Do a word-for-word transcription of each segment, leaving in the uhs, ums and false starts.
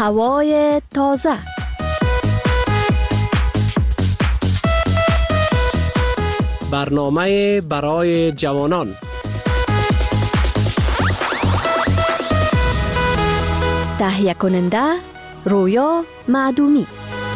هوای تازه. برنامه برای جوانان. تهیه کننده رویا معدومی.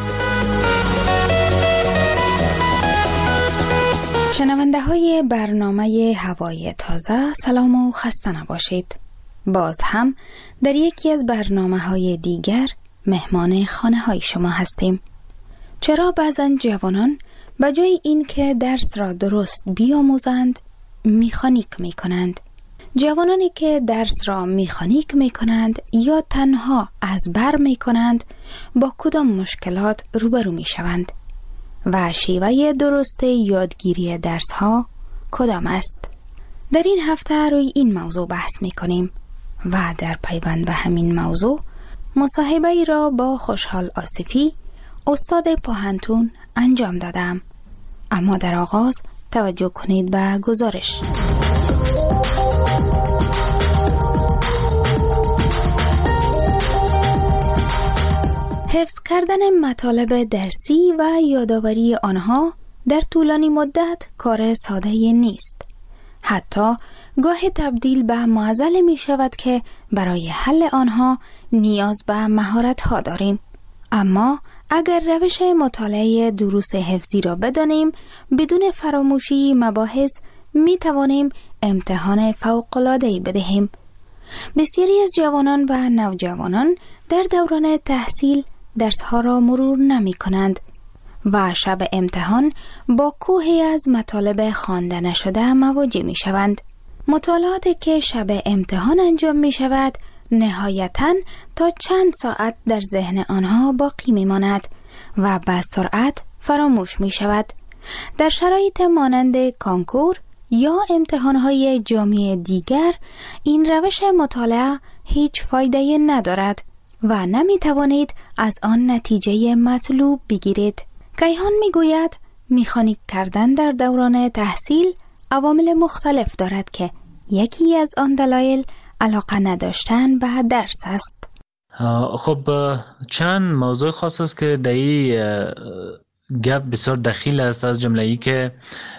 شنونده های برنامه هوای تازه، سلام و خسته نباشید. باز هم در یکی از برنامه های دیگر مهمان خانه های شما هستیم. چرا بعضن جوانان به جای این که درس را درست بیاموزند میخانیک می کنند؟ جوانانی که درس را میخانیک می کنند یا تنها از بر می کنند با کدام مشکلات روبرو می شوند؟ و شیوه درست یادگیری درس ها کدام است؟ در این هفته روی این موضوع بحث می کنیم و در پیوند به همین موضوع مصاحبه ای را با خوشحال آصفی استاد پوهنتون انجام دادم. اما در آغاز توجه کنید به گزارش. حفظ کردن مطالب درسی و یادآوری آنها در طولانی مدت کار ساده نیست. حتی گاهی تبدیل به معضل می شود که برای حل آنها نیاز به مهارت ها داریم. اما اگر روش مطالعه دروس حفظی را بدانیم، بدون فراموشی مباحث می توانیم امتحان فوق‌العاده‌ای بدهیم. بسیاری از جوانان و نوجوانان در دوران تحصیل درسها را مرور نمی کنند و شب امتحان با کوهی از مطالب خوانده نشده مواجه می شوند. مطالعاتی که شب امتحان انجام می شود نهایتاً تا چند ساعت در ذهن آنها باقی می ماند و به سرعت فراموش می شود. در شرایط مانند کانکور یا امتحانهای جامعه دیگر این روش مطالعه هیچ فایده ندارد و نمی توانید از آن نتیجه مطلوب بگیرید. کیهان می گوید میخانیک کردن در دوران تحصیل عوامل مختلف دارد که یکی از آن دلایل علاقه نداشتن به درس است. خب چند موضوع خاص است که در این گپ بسیار دخیل است، از جمله ای که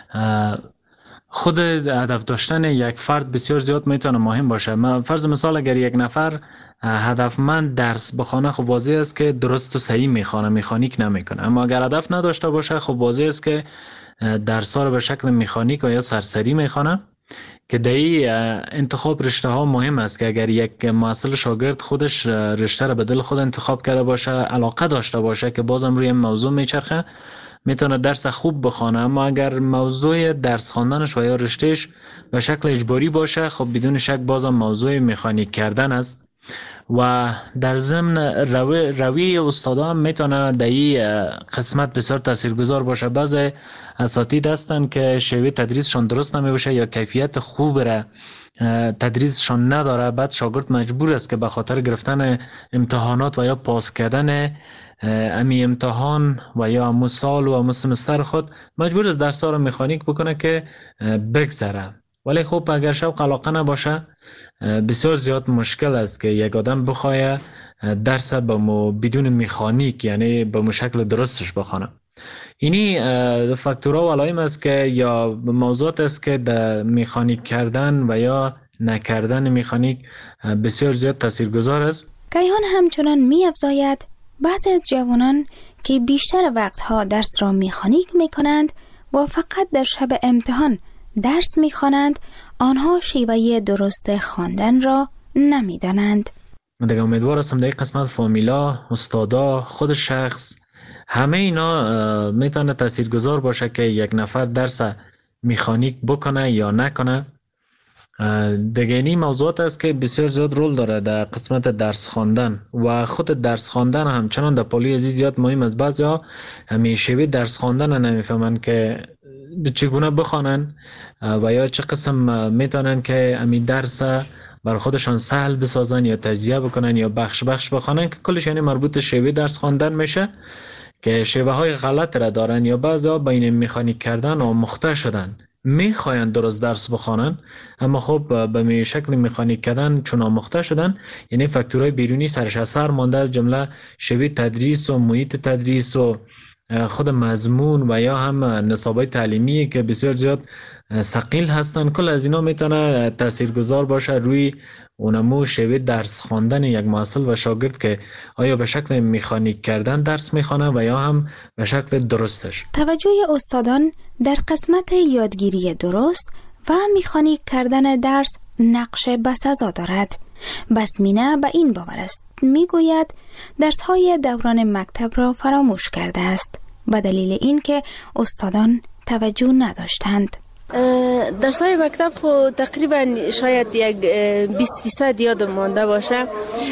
خود هدف داشتن یک فرد بسیار زیاد میتونه مهم باشه. من فرض مثال اگر یک نفر هدفمند درس بخونه، خب واضح است که درست و صحیح میخونه، میخانیک نمیکنه. اما اگر هدف نداشته باشه، خب واضح است که درس ها رو به شکل میخانیک یا سرسری میخونه. که در این انتخاب رشته ها مهم است که اگر یک محصل شاگرد خودش رشته را به دل خود انتخاب کرده باشه، علاقه داشته باشه که بازم روی موضوع میچرخه، میتونه درس خوب بخونه. اما اگر موضوع درس خواندنش و یا رشتهش به شکل اجباری باشه، خب بدون شک بازم موضوع مکانیک کردن است. و در ضمن روی روی استادا هم میتونه در این قسمت بسیار تاثیرگذار باشه. بعضی اساتید هستن که شیوه تدریسشون درست نمیشه یا کیفیت خوب را تدریسشون نداره، بعد شاگرد مجبور است که به خاطر گرفتن امتحانات و یا پاس کردن امی امتحان و یا امو سال و امو سمستر خود مجبور است درس ها رو مکانیک بکنه که بگذره. ولی خب اگر شوق علاقه نباشه، بسیار زیاد مشکل است که یک آدم بخواه درس با بدون مکانیک، یعنی با شکل درستش بخونه. اینی فاکتورها و علائم است که یا موضوعات است که در مکانیک کردن و یا نکردن مکانیک بسیار زیاد تاثیرگذار است. کیهان همچنان می افزاید بعضی از جوانان که بیشتر وقتها درس را مکانیک می کنند و فقط در شب امتحان درس می خوانند، آنها شیوه درست خواندن را نمی دانند. من دیگه امیدوار هستم در این قسمت فامیلا، استادا، خود شخص، همه اینا میتونه تاثیرگذار باشه که یک نفر درس مکانیک بکنه یا نکنه. دیگه این موضوعات است که بسیار زیاد رول داره در قسمت درس خواندن و خود درس خواندن همچنان در پالی عزیز زیاد مهم است. بعضیا همین شیوه درس خواندن نمیفهمن که چگونه بخوانن و یا چه قسم میتونن که همین درس بر خودشان سهل بسازن یا تجزیه بکنن یا بخش بخش بخوانن، که کلش یعنی مربوط شیوه درس خواندن میشه که شیوه های غلط را دارن یا بعضی ها بین مکانیک کردن و مخته شدن. میخواین درست درس بخوانن، اما خب به می شکل مکانیک کردن چون آموخته شدن، یعنی فاکتورهای بیرونی سرش اثر مانده، از جمله شیوه تدریس و محیط تدریس و خود مضمون و یا هم نصابای تعلیمی که بسیار زیاد ثقیل هستن. کل از اینا میتونه تاثیرگذار باشه روی اونمو شیوه درس خواندن یک محصل و شاگرد که آیا به شکل مکانیک کردن درس میخوانه و یا هم به شکل درستش. توجه استادان در قسمت یادگیری درست و مکانیک کردن درس نقش بسزا دارد. بسمینه به این باور است، میگوید درس‌های دوران مکتب را فراموش کرده است به دلیل اینکه استادان توجه نداشتند. درس‌های مکتب خو تقریبا شاید یک بیست فیصد یادم مانده باشه،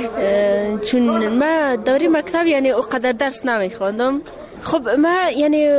چون من دوره مکتب یعنی اونقدر درس نمیخواندم. خب من یعنی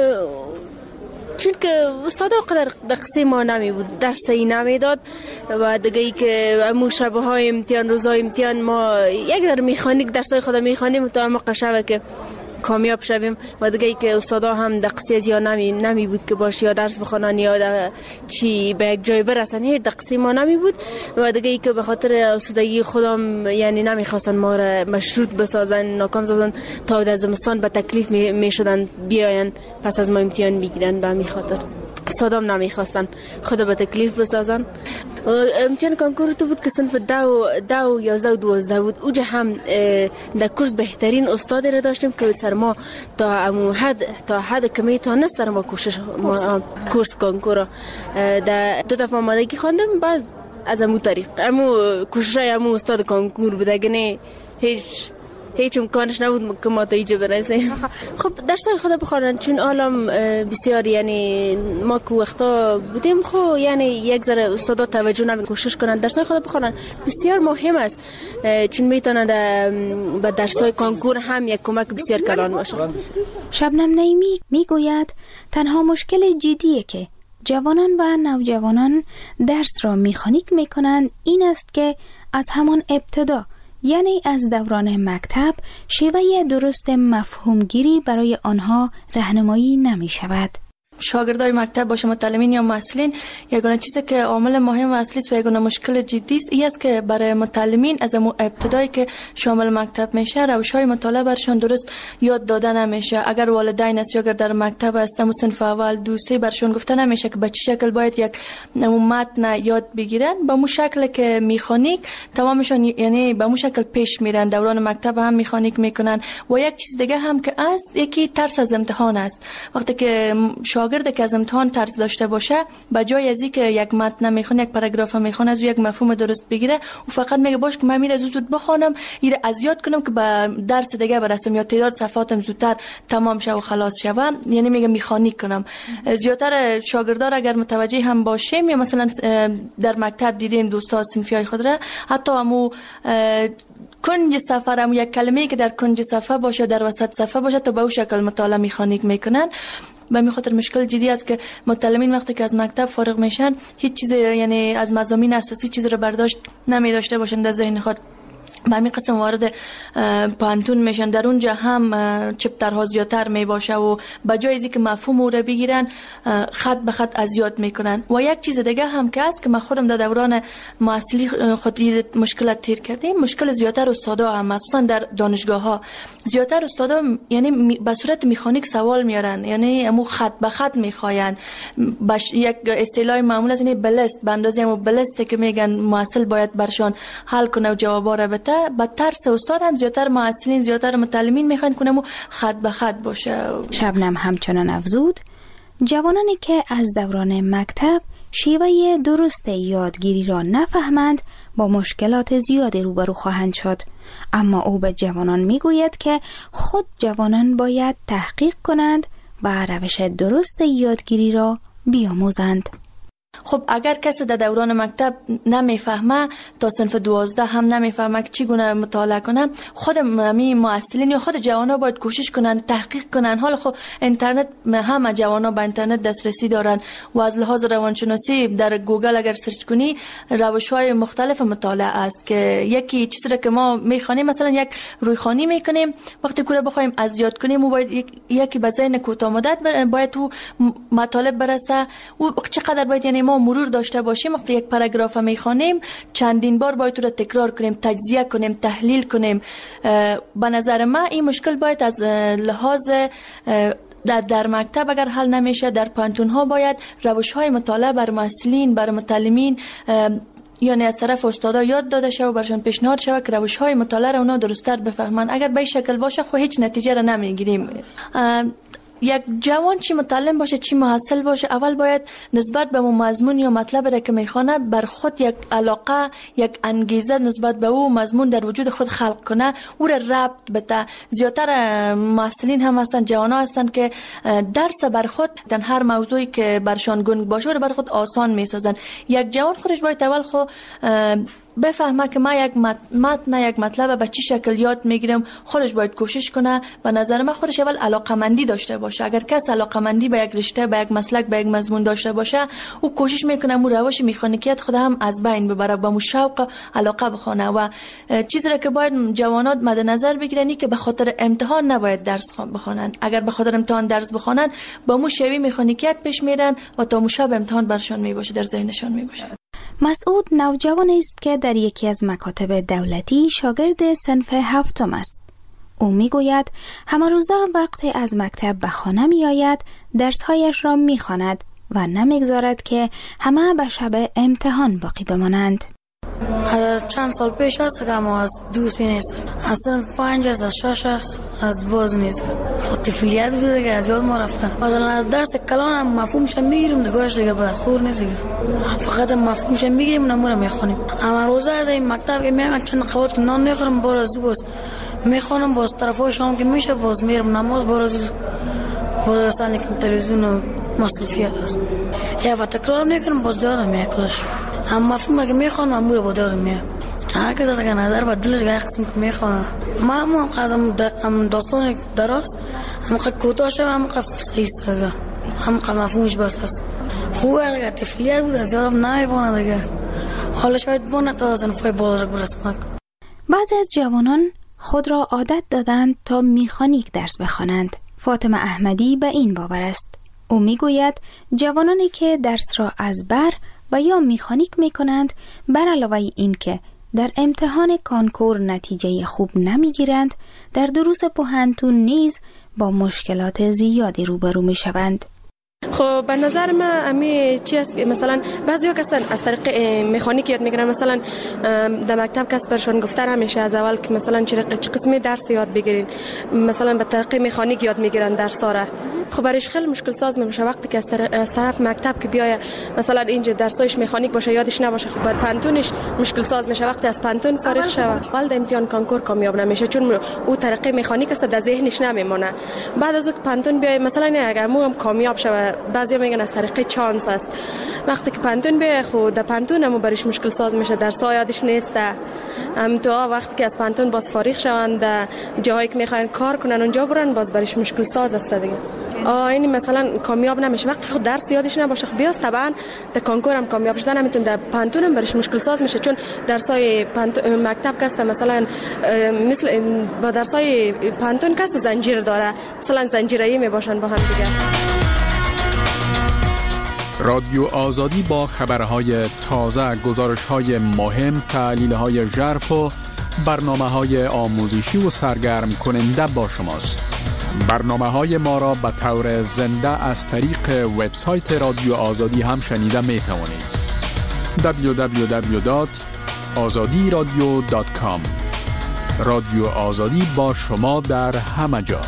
چون که استاد اونقدر دقیقه ما نمی بود، درسی نمی داد و دیگه ای که امو شبه های امتحان روزای امتحان ما یک در میخانیک درسای خود میخوانیم تا اما قشبه که کامیاب شویم و دیگه ای که استادا هم دقیقی از یا نمی نمی بود که باشه یا درس بخونن یا چی به یک جای برسن، هیچ دقیقی ما نمی بود و دیگه ای که به خاطر استادگی خودم یعنی نمیخواستن ما را مشروط بسازن، ناکام سازن تا در زمستان به تکلیف می, می شدن بیاین پس از ما امتحان بگیرن. به همین خاطر استادام نمیخواستن خود به تکلیف بسازن. امتحان کنکور تو بود که صنف دو دو یازده و دوازده بود. اوجا هم در کورس بهترین استاد را داشتیم که سر ما تا امو حد تا حد کمی تا نست سر ما کوشش ما کورس کنکور در دو دفعه آمادگی خواندم. بعد از امو طریق امو کوشش امو استاد کنکور بود، اگه نه هیچ هیچ امکانش نبود که ما تا اینجا برسیم. خب درسای خود بخوانن چون عالم بسیار یعنی ما که وقتا بودیم خب یعنی یک ذره استادا توجه نمی کوشش کنن درسای خود بخوانن بسیار مهم است، چون میتونه به درسای کنکور هم یک کمک بسیار کلان باشه. شبنم نعیمی میگوید تنها مشکل جدیه که جوانان و نوجوانان درس را مکانیک میکنند این است که از همان ابتدا یعنی از دوران مکتب شیوه درست مفهومگیری برای آنها راهنمایی نمی شود. شاگردای مکتب باشه متعلمین یا محصلین، یگانه چیزی که عامل مهم و اصلی است و یگانه مشکل جدی است این است که برای متعلمین از ابتدایی که شامل مکتب میشه روش‌های مطالعه برشان درست یاد داده نمیشه. اگر والدین است یا اگر در مکتب هستن صنف اول دو سه برشان گفته نمیشه که به چه شکل باید یک متن یاد بگیرن، به مو شکل که مکانیک تمامشون یعنی به مو شکل پیش میرن. دوران مکتب هم مکانیک میکنن. و یک چیز دیگه هم که است یکی ترس از امتحان است. وقتی که شاگرد که از امتحان ترس داشته باشه به جای از اینکه یک متن میخونه یک پاراگراف میخونه از یک مفهوم درست بگیره و فقط میگه باش که من میره زود زود بخونم ایره از یاد کنم که به درس دیگه برسم یا تعداد صفحاتم زودتر تمام شه و خلاص شوم، یعنی میگه مکانیک کنم. زیاتر شاگردان اگر متوجه هم باشیم یا مثلا در مکتب دیدیم دوستا صنفیای خود را حتی همو کنج صفحه هم یک کلمه‌ای که در کنج صفحه باشه در وسط صفحه باشه تا به اون شکل مطالعه مکانیک میکنن. به می خاطر مشکل جدی است که متعلمین وقتی که از مکتب فارغ میشن هیچ چیز یعنی از مضامین اساسی چیز رو برداشت نمی داشته باشند در ذهن خود. به همین قسم وارد پانتون میشن، در اونجا هم چپترها زیادتر می باشه و به جای از اینکه مفهوم او رو بگیرن خط به خط از یاد میکنن. و یک چیز دیگه هم که است که من خودم در دوران محصلی خود مشکلات تیر کردیم، مشکل زیادتر استادا هم مخصوصا در دانشگاه ها زیادتر استادا یعنی به صورت مکانیک سوال میارن، یعنی امو خط به خط میخواین. باش یک اصطلاح معمول از این بلست به اندازه امو بلست که میگن محصل باید برشان حل کنه و جوابا رو بده. با ترس استاد هم زیادتر محصلین زیادتر متعلمین میخوان کنم خط به خط باشه. شبنم همچنان افزود جوانانی که از دوران مکتب شیوه درست یادگیری را نفهمند با مشکلات زیادی روبرو خواهند شد، اما او به جوانان میگوید که خود جوانان باید تحقیق کنند و روش درست یادگیری را بیاموزند. خب اگر کسی در دوران مکتب نمیفهمه تا صنف دوازده هم نمیفهمه که چگونه مطالعه کنه، خود می معسلین یا خود جوانا باید کوشش کنن تحقیق کنن. حالا خب اینترنت، همه جوانا به اینترنت دسترسی دارن و از لحاظ روانشناسی در گوگل اگر سرچ کنی روش‌های مختلف مطالعه است که یکی چیزی که ما میخوانیم، مثلا یک رویخوانی میکنیم، وقتی کوره بخوایم از یاد کنیم و باید یکی به ذهن کوتاه مدت باید تو مطالب برسه و چقدر باید یعنی ما مرور داشته باشیم. وقتی یک پاراگراف میخوانیم چندین بار باید تو رو تکرار کنیم، تجزیه کنیم، تحلیل کنیم. به نظر من این مشکل باید از لحاظ در در مکتب اگر حل نمیشه، در پانتون ها باید روش های مطالعه بر معلمین، بر متعلمین یعنی از طرف استادا یاد داده شه و برشان پیشنهاد شه که روش های مطالعه رو اونا درست‌تر بفهمن. اگر به این شکل باشه خب هیچ نتیجه را نمیگیریم. یک جوان چی متعلم باشه چی محصل باشه، اول باید نسبت به مضمون یا مطلب را که میخونه بر خود یک علاقه، یک انگیزه نسبت به او مضمون در وجود خود خلق کنه، او را ربط بده. زیادتر محصلین هم هستن، جوانا هستن که درس بر خود در هر موضوعی که برشان گنگ باشه رو بر خود آسان میسازن. یک جوان خودش باید اول خو بفهمه که ما یک متن یک مطلب به چی شکل یاد میگیرم، خودش باید کوشش کنه. به نظر من خودش اول علاقمندی داشته باشه. اگر کس علاقمندی به یک رشته، به یک مسلک، به یک مضمون داشته باشه، او کوشش میکنه مو روش مکانیکیت خود هم از بین ببره، با مو شوق علاقه بخونه. و چیزی را که باید جوانات مد نظر بگیرن که به خاطر امتحان نباید درس بخونن. اگر به خاطر امتحان درس بخونن با مو شوی مکانیکیت پیش میرن و تا مو شب امتحان برشان میباشه، در ذهنشان میباشه. مسعود نوجوان است که در یکی از مکاتب دولتی شاگرد صنف هفتم است. او میگوید همه روزا وقتی از مکتب به خانه می آید درسهایش را می خواند و نمیگذارد که همه به شب امتحان باقی بمانند. از چند سال پیش است که ما از دوستی نیست، از صنف پنج است، از شش است، از دورز نیست. خود طفلیت بوده که از یاد ما رفته. مثلا از درس کلان هم مفهومش میگیریم دیگه، دیگه بس خور نیست دیگه. فقط مفهومش میگیریم نمونه میخونیم. اما روزا از این مکتب که میام چند قوت که نان نخورم باز باز میخونم، باز طرفای شام که میشه باز میرم نماز، باز باز اصلا که تلویزیون و مصروفیت است. یا و تکرار میکنم باز یادم میاد کلش. اما مفهوم که میخوانم امور بود یادم میاد. هر کس از که نظر با دلش گاهی قسم که میخوانم. ما هم قازم هم داستان دراز هم که کوتاه شد هم که صحیح سرگه هم که مفهومش بس است. خوبه اگر طفلیت بود از یادم نمیبونه دیگه. حالا شاید بونه تا صنفای بالا رو برسم. بعضی از جوانان خود را عادت دادند تا میخانیک درس بخوانند. فاطمه احمدی به این باور است. او میگوید جوانانی که درس را از بر و یا میخانیک میکنند، بر علاوه این که در امتحان کانکور نتیجه خوب نمیگیرند، در دروس پوهنتون نیز با مشکلات زیادی روبرو میشوند. خب به نظر من امی چی است که مثلا بعضیا کسان از طریق مکانیک یاد میگیرن، مثلا در مکتب کس برشون گفته همیشه از اول که مثلا چه قسمی درس یاد بگیرین، مثلا به طریق مکانیک یاد میگیرن درس را. خب برایش خیلی مشکل ساز میشه وقتی که از طرف مکتب که بیای مثلا اینجا درسایش مکانیک باشه یادش نباشه، خب بر پانتونش مشکل ساز میشه. وقتی از پانتون فارغ شوه اول در امتحان کانکور کامیاب نمیشه، چون او طریق مکانیک است در ذهنش نمیمونه. بعد از اون پانتون بیای مثلا اگر مو هم کامیاب شوه، بعضیا میگن از طریق چانس است. وقتی که پانتون بیای خود در پانتون هم برایش مشکل ساز میشه، درس‌ها یادش نیست. هم تو وقتی که از پانتون باز فارغ شوند در جایی که میخواین کار کنن اونجا برن، باز برایش مشکل ساز است دیگه. آه این مثلا کامیاب نمیشه وقتی خود درس یادش نباشه. خب بیاست طبعا در کانکور هم کامیاب شدن نمیتونه، در پانتون هم برش مشکل ساز میشه، چون درسای مکتب کسته مثلا مثل با درسای پانتون کسته زنجیر داره، مثلا زنجیره‌ای میباشن با هم دیگه. رادیو آزادی با خبرهای تازه، گزارش‌های مهم، تحلیل‌های ژرف و برنامه‌های آموزشی و سرگرم کننده با شماست. برنامه‌های ما را به طور زنده از طریق وبسایت رادیو آزادی هم شنیده می توانید. دبلیو دبلیو دبلیو دات آزادی رادیو دات کام. رادیو آزادی با شما در همه جا.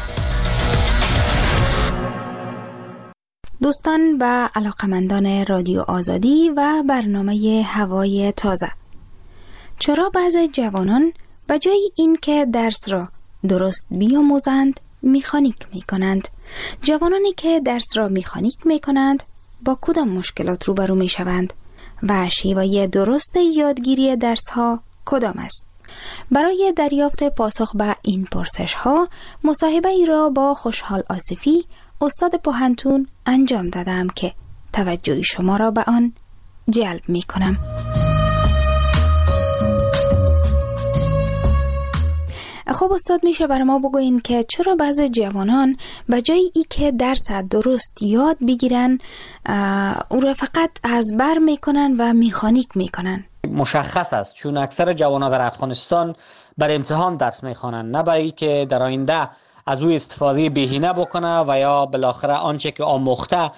دوستان و علاقمندان رادیو آزادی و برنامه هوای تازه، چرا بعضی جوانان به جای این که درس را درست بیاموزند میخانیک می کنند؟ جوانانی که درس را میخانیک می کنند با کدام مشکلات روبرو می شوند و شیوه درست یادگیری درس ها کدام است؟ برای دریافت پاسخ به این پرسش ها مصاحبه ای را با خوشحال آصفی استاد پوهنتون انجام دادم که توجه شما را به آن جلب می کنم. خب استاد، میشه برای ما بگوین که چرا بعضی جوانان به جای ای که درس درست یاد بگیرن او را فقط از بر میکنن و میخانیک میکنن؟ مشخص است، چون اکثر جوانان در افغانستان بر امتحان درس میخوانند، نه برای که در آینده از او استفاده بهینه بکنه و یا بالاخره آنچه که آموخته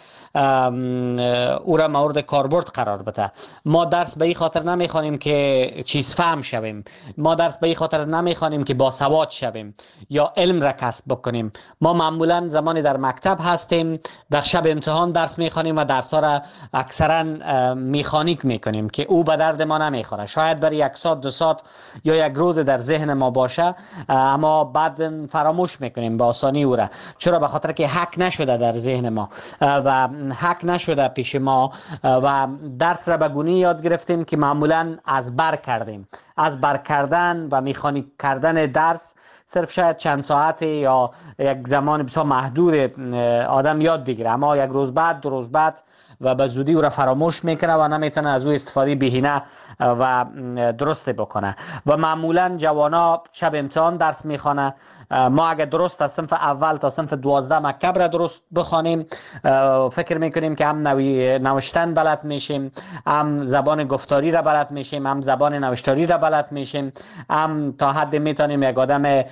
او را مورد کاربرد قرار بده. ما درس به این خاطر نمیخوانیم که چیز فهم شویم، ما درس به این خاطر نمیخوانیم که باسواد شویم یا علم را کسب بکنیم. ما معمولا زمانی در مکتب هستیم در شب امتحان درس میخوانیم و درس ها را اکثرا میخانیک میکنیم که او به درد ما نمیخوره. شاید برای یک ساعت دو ساعت یا یک روز در ذهن ما باشه، اما بعد فراموش میکنیم به آسانی او را. چرا؟ به خاطر که حک نشده در ذهن ما و حک نشده پیش ما و درس را به گونه‌ای یاد گرفتیم که معمولا از بر کردیم. از بر کردن و میخانیک کردن درس صرف شاید چند ساعت یا یک زمان بسیار محدود آدم یاد بگیره، اما یک روز بعد دو روز بعد و به زودی او را فراموش میکنه و نمیتونه از او استفاده بهینه و درست بکنه. و معمولا جوانا شب امتحان درس میخوانه. ما اگر درست از صنف اول تا صنف دوازده مکتب را درست بخوانیم، فکر میکنیم که هم نوی نوشتن بلد میشیم، هم زبان گفتاری را بلد میشیم، هم زبان نوشتاری را بلد میشیم، هم تا حد میتونیم یک آدم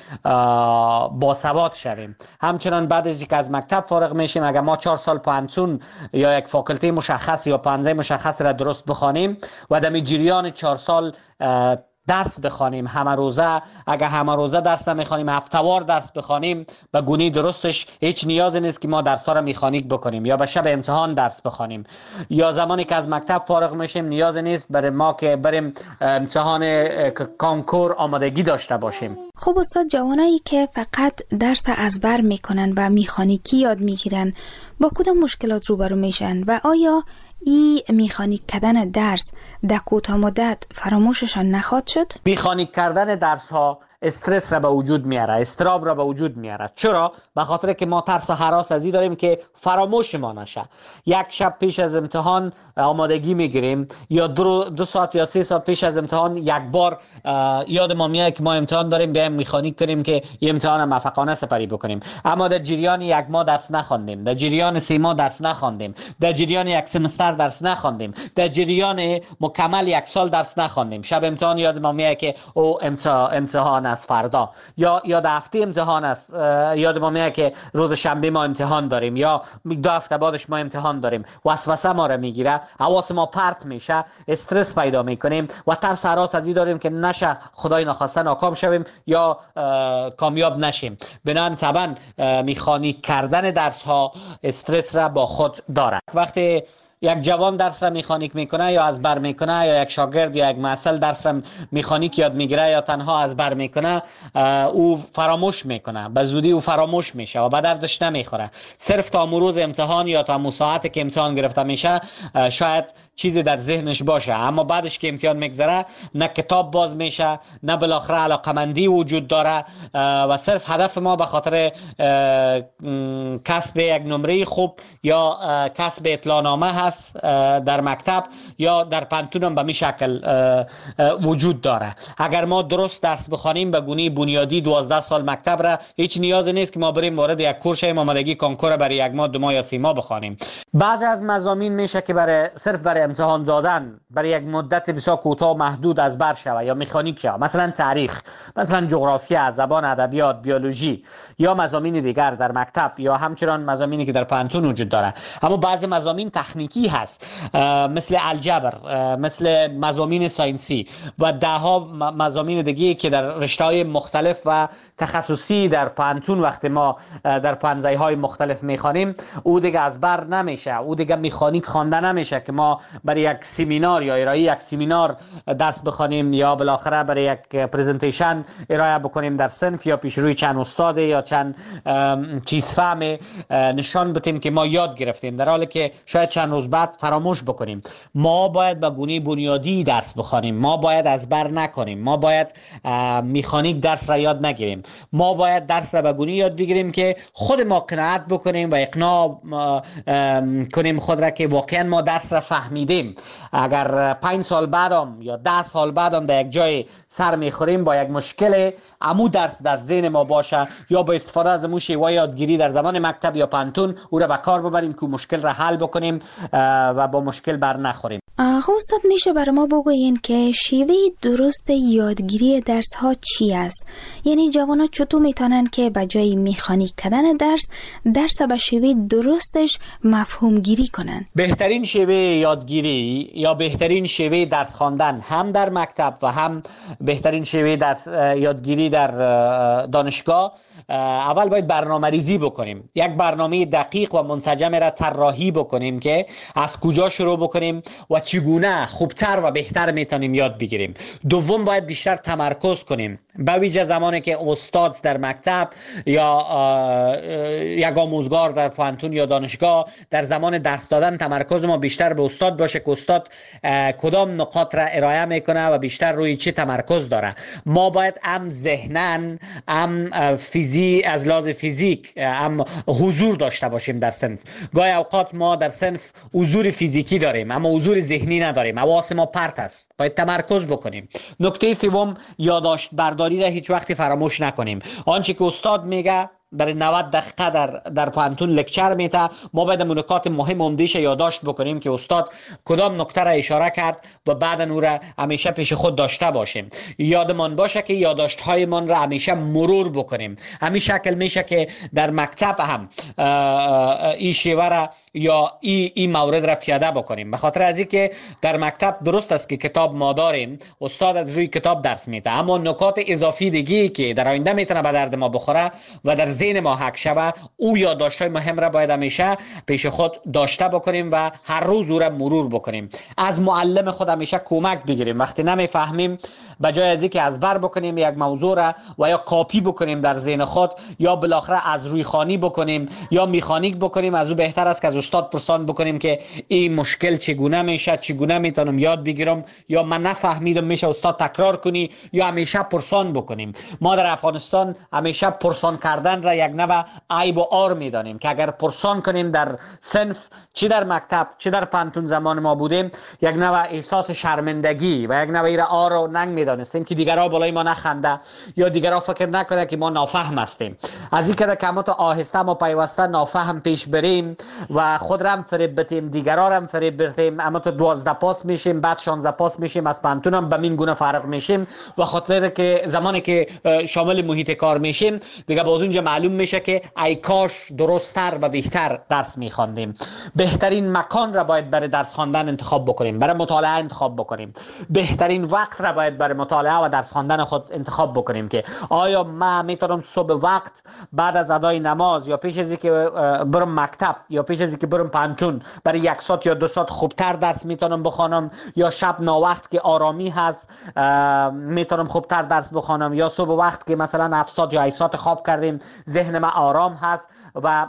باسواد شویم. همچنان بعد از اینکه از مکتب فارغ میشیم، اگر ما چهار سال پانتون یا یک فاکولته مشخص یا پانزه مشخص را درست بخوانیم و در جریان چهار سال درس بخوانیم، همه روزه، اگر همه روزه درس نمیخوانیم، هفته‌وار درس بخوانیم، به گونه درستش هیچ نیازی نیست که ما درس‌ها را میخانیک بکنیم یا به شب امتحان درس بخوانیم. یا زمانی که از مکتب فارغ میشیم نیازی نیست برای ما که بریم امتحان کانکور آمادگی داشته باشیم. خب استاد، جوانایی که فقط درس از بر میکنن و میخانیکی یاد میگیرن با کدام مشکلات روبرو میشن و آیا ای میخانیک کردن درس در کوتاه مدت فراموششان نخواهد شد؟ میخانیک کردن درس ها استرس را به وجود میاره، استراب را به وجود میاره. چرا؟ به خاطر که ما ترس و هراس از این داریم که فراموش ما نشه. یک شب پیش از امتحان آمادگی میگیریم یا دو, دو ساعت یا سه ساعت پیش از امتحان یک بار یاد ما میاد که ما امتحان داریم، بیایم میخانیک کنیم که این امتحان موفقانه سپری بکنیم. اما در جریان یک ماه درس نخواندیم، در جریان سه ماه درس نخواندیم، در جریان یک سمستر درس نخواندیم، در جریان مکمل یک سال درس نخواندیم. شب امتحان یاد ما میاد که او امتحان از فردا یا یا هفته امتحان است، یاد ما میاد که روز شنبه ما امتحان داریم یا دو هفته بعدش ما امتحان داریم. وسوسه ما را میگیره، حواس ما پرت میشه، استرس پیدا میکنیم و ترس هراس از این داریم که نشه خدای نخواسته ناکام شویم یا کامیاب نشیم. بنابراین طبعا میخانیک کردن درس ها استرس را با خود داره. وقتی یک جوان درس را میخانیک میکنه یا از بر میکنه، یا یک شاگرد یا یک محصل درس را میخانیک یاد میگیره یا تنها از بر میکنه، او فراموش میکنه، به زودی او فراموش میشه و به دردش نمیخوره. صرف تا روز امتحان یا تا ساعتی که امتحان گرفته میشه شاید چیزی در ذهنش باشه، اما بعدش که امتحان میگذره نه کتاب باز میشه، نه بالاخره علاقمندی وجود داره و صرف هدف ما به خاطر کسب یک نمره خوب یا کسب اطلاعنامه هست در مکتب یا در پانتون هم به می شکل وجود داره. اگر ما درست درس بخوانیم به گونه بنیادی دوازده سال مکتب را، هیچ نیازی نیست که ما بریم وارد یک کورس آمادگی کنکور برای یک ماه دو ماه یا سه ماه بخوانیم. بعضی از مضامین میشه که برای صرف برای امتحان دادن برای یک مدت بسیار کوتاه محدود از بر شوه یا مکانیک شوه، مثلا تاریخ، مثلا جغرافیا، زبان، ادبیات، بیولوژی یا مضامین دیگر در مکتب یا همچنان مضامینی که در پانتون وجود داره. اما بعضی مضامین تکنیکی اساسی هست، مثل الجبر، مثل مضامین ساینسی و ده ها مضامین دیگه که در رشته‌های مختلف و تخصصی در پانتون وقتی ما در پانزای‌های مختلف میخوانیم، او دیگه از بر نمیشه، او دیگه مکانیک خوانده نمیشه که ما برای یک سمینار یا ارائه یک سمینار درس بخوانیم یا بالاخره برای یک پرزنتیشن ارائه بکنیم در صنف یا پیش روی چند استاد یا چند چیز فهم نشان بدیم که ما یاد گرفتیم، در حالی که شاید چند روز بعد فراموش بکنیم. ما باید به گونه بنیادی درس بخوانیم، ما باید از بر نکنیم، ما باید مکانیک درس را یاد نگیریم، ما باید درس را به گونه یاد بگیریم که خود ما قناعت بکنیم و اقناع کنیم خود را که واقعا ما درس را فهمیدیم. اگر پنج سال بعدم یا ده سال بعدم در یک جای سر میخوریم با یک مشکل، عمو درس در ذهن ما باشه یا با استفاده از امو شیوه یادگیری در زمان مکتب یا پانتون او را به کار ببریم که مشکل را حل بکنیم و با مشکل بر نخوریم. آقا استاد میشه برای ما بگوین که شیوه درست یادگیری درس ها چی است؟ یعنی جوان ها چطور میتونن که به جای مکانیک کردن درس درس به شیوه درستش مفهوم گیری کنن؟ بهترین شیوه یادگیری یا بهترین شیوه درس خواندن هم در مکتب و هم بهترین شیوه درس یادگیری در دانشگاه، اول باید برنامه ریزی بکنیم، یک برنامه دقیق و منسجم را طراحی بکنیم که از کجا شروع بکنیم و چگونه خوبتر و بهتر میتونیم یاد بگیریم. دوم باید بیشتر تمرکز کنیم، به ویژه زمانی که استاد در مکتب یا یک آموزگار در پانتون یا دانشگاه در زمان درس دادن تمرکز ما بیشتر به استاد باشه که استاد کدام نقاط را ارائه میکنه و بیشتر روی چه تمرکز داره. ما باید هم ذهنن هم فیزی از لحاظ فیزیک هم حضور داشته باشیم در صنف. گاهی اوقات ما در صنف حضور فیزیکی داریم اما حضور ذهنی نداریم، حواس ما پرت است، باید تمرکز بکنیم. نکته سوم، یادداشت برداری را هیچ وقتی فراموش نکنیم. آنچه که استاد میگه در نود دقیقه در در پانتون لکچر میته، ما باید نکات مهم عمده‌اش یادداشت بکنیم که استاد کدام نکته را اشاره کرد و بعد اون را همیشه پیش خود داشته باشیم. یادمان باشه که یادداشت هایمان را همیشه مرور بکنیم. همین شکل میشه که در مکتب هم این شیوه را یا این این مورد را پیاده بکنیم. به خاطر از اینکه در مکتب درست است که کتاب ما داریم، استاد از روی کتاب درس میده، اما نکات اضافی دیگه که در آینده میتونه به درد ما بخوره و در ذهن ما حک شوه، او یادداشت‌های مهم را باید همیشه پیش خود داشته بکنیم و هر روز او را مرور بکنیم. از معلم خود همیشه کمک بگیریم. وقتی نمیفهمیم، به جای از اینکه از بر بکنیم یک موضوع را و یا کاپی بکنیم در ذهن خود یا بالاخره از روی خوانی بکنیم یا مکانیک بکنیم، از او بهتر است که از استاد پرسان بکنیم که این مشکل چگونه میشه، چگونه میتونم یاد بگیرم، یا من نفهمیدم میشه استاد تکرار کنی، یا همیشه پرسان بکنیم. ما در افغانستان همیشه پرسان کردن را یک نوع عیب و عار میدانیم که اگر پرسان کنیم در صنف، چه در مکتب چه در پانتون زمان ما بودیم، یک نوع احساس شرمندگی و یک نوع ایره عار و ننگ میدانستیم که دیگرها بالای ما نخنده یا دیگرها فکر نکنه که ما نافهم هستیم. از این که کمات آهسته ما پیوسته نافهم پیش بریم و خود را هم فریب بدیم، دیگرها را هم فریب بدیم، اما تو دوازده پاس میشیم، بعد شانزده پاس میشیم، از پانتون هم به این گونه فرق میشیم و خاطر که زمانی که شامل محیط کار میشیم دیگه باز اونجا معلوم میشه که ای کاش درست‌تر و بهتر درس میخواندیم. بهترین مکان را باید برای درس خواندن انتخاب بکنیم، برای مطالعه انتخاب بکنیم. بهترین وقت را باید برای مطالعه و درس خواندن خود انتخاب بکنیم که آیا من میتونم صبح وقت بعد از ادای نماز یا پیش از اینکه برم مکتب یا پیش از اینکه برم پانتون برای یک ساعت یا دو ساعت خوبتر درس میتونم بخوانم، یا شب ناوقت که آرامی هست میتونم خوبتر درس بخوانم، یا صبح وقت که مثلا هفت ساعت یا هشت ساعت خواب کردیم ذهن ما آرام هست و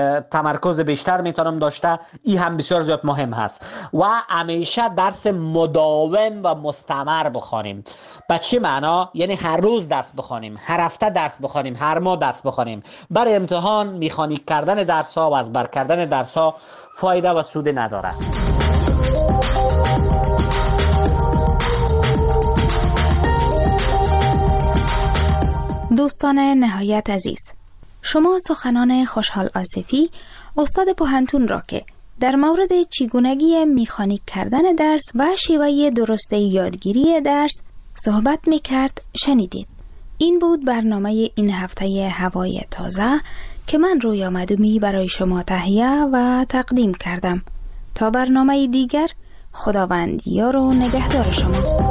تمرکز بیشتر میتونم داشته. این هم بسیار زیاد مهم هست. و همیشه درس مداوم و مستمر بخوانیم. به چه معنا؟ یعنی هر روز درس بخوانیم، هر هفته درس بخوانیم، هر ماه درس بخوانیم. برای امتحان مکانیک کردن درس ها و از بر کردن درس ها فایده و سود نداره. دوستان نهایت عزیز، شما سخنان خوشحال آصفی استاد پانتون را که در مورد چگونگی مکانیک کردن درس و شیوه درست یادگیری درس صحبت میکرد شنیدید. این بود برنامه این هفته هوای تازه که من رویا مدومی برای شما تهیه و تقدیم کردم. تا برنامه دیگر، خداوند یار و نگهدار شما.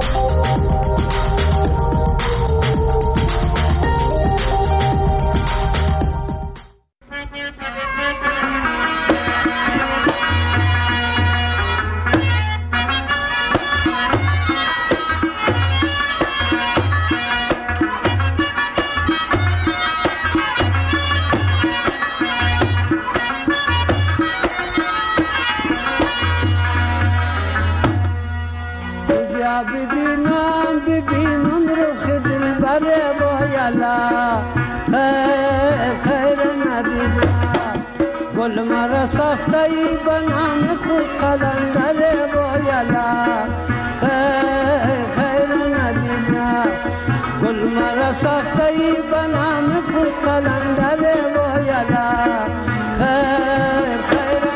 ببینم ببینم رخ دلبر بایلا خیر خیر ندیدم گل مرا ساخته ای به نام خود قلندر بایلا خیر خیر ندیدم گل مرا ساخته ای به نام خود قلندر بایلا خیر خیر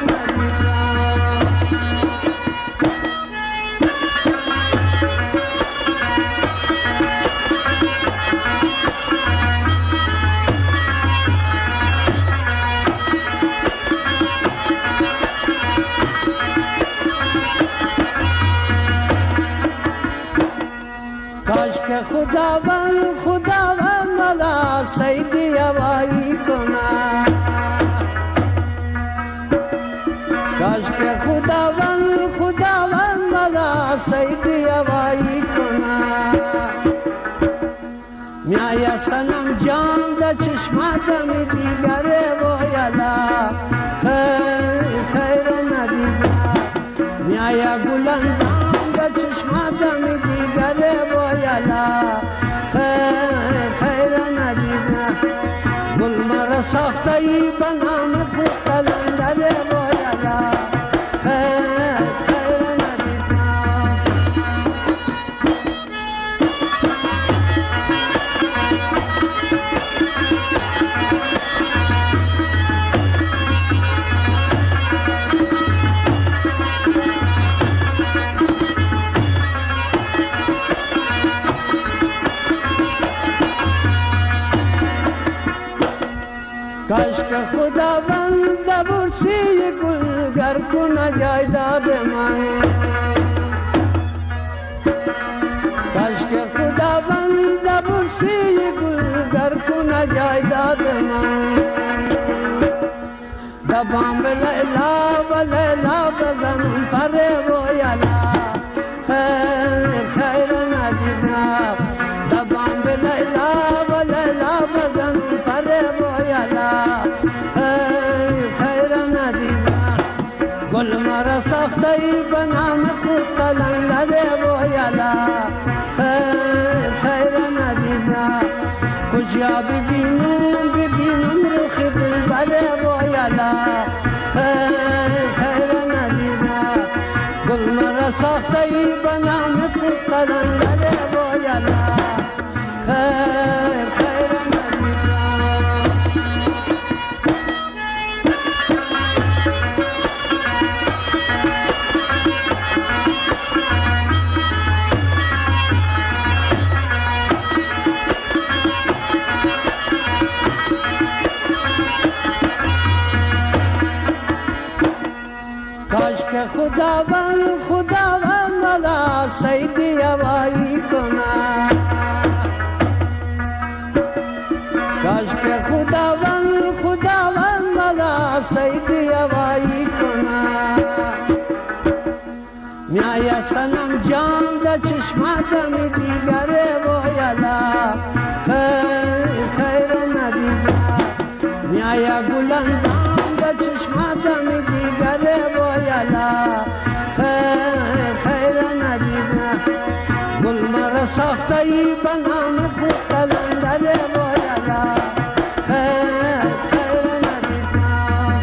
خداوند خداوند ملا سیدی هوایی کنا کاش که خداوند خداوند ملا سیدی هوایی کنا میایا سنم جان در چشماتم دیگر رویالا خیر خیر ندیدم میایا گلندام در چشماتم دیگر رویالا خیر خیر ندیدم گل مرا ساخته ای به نام خود قلندر رویالا خیر خیر ندیدم کاش که خداوند برسی گلگر کنه جایداد من کاش که خداوند برسی گلگر کنه جایداد من دبام لیلا و لیلا بزنم پر رویالا خیر خیر ندیدم دبام لیلا و لیلا بزنم پر رویالا خیر خیر ندیدم گل مرا ساخته ای به نام خود قلندر رویالا خیر خیر ندیدم کجا ببینم ببینم رخ دلبر رویالا خیر خیر ندیدم گل مرا ساخته ای به نام خود قلندر رویالا خیر خیر کاش که خداوند خداوند ملا سیدی هوایی کنا کاش که خداوند خداوند ملا سیدی هوایی کنا میایا سنم جان در چشماتم دیگر رویالا خیر خیر ندیدم میایا گلندام در چشماتم دیگر رویالا خیر خیر ندیدم گل مرا ساخته ای به نام خود قلندر رویالا خیر خیر ندیدم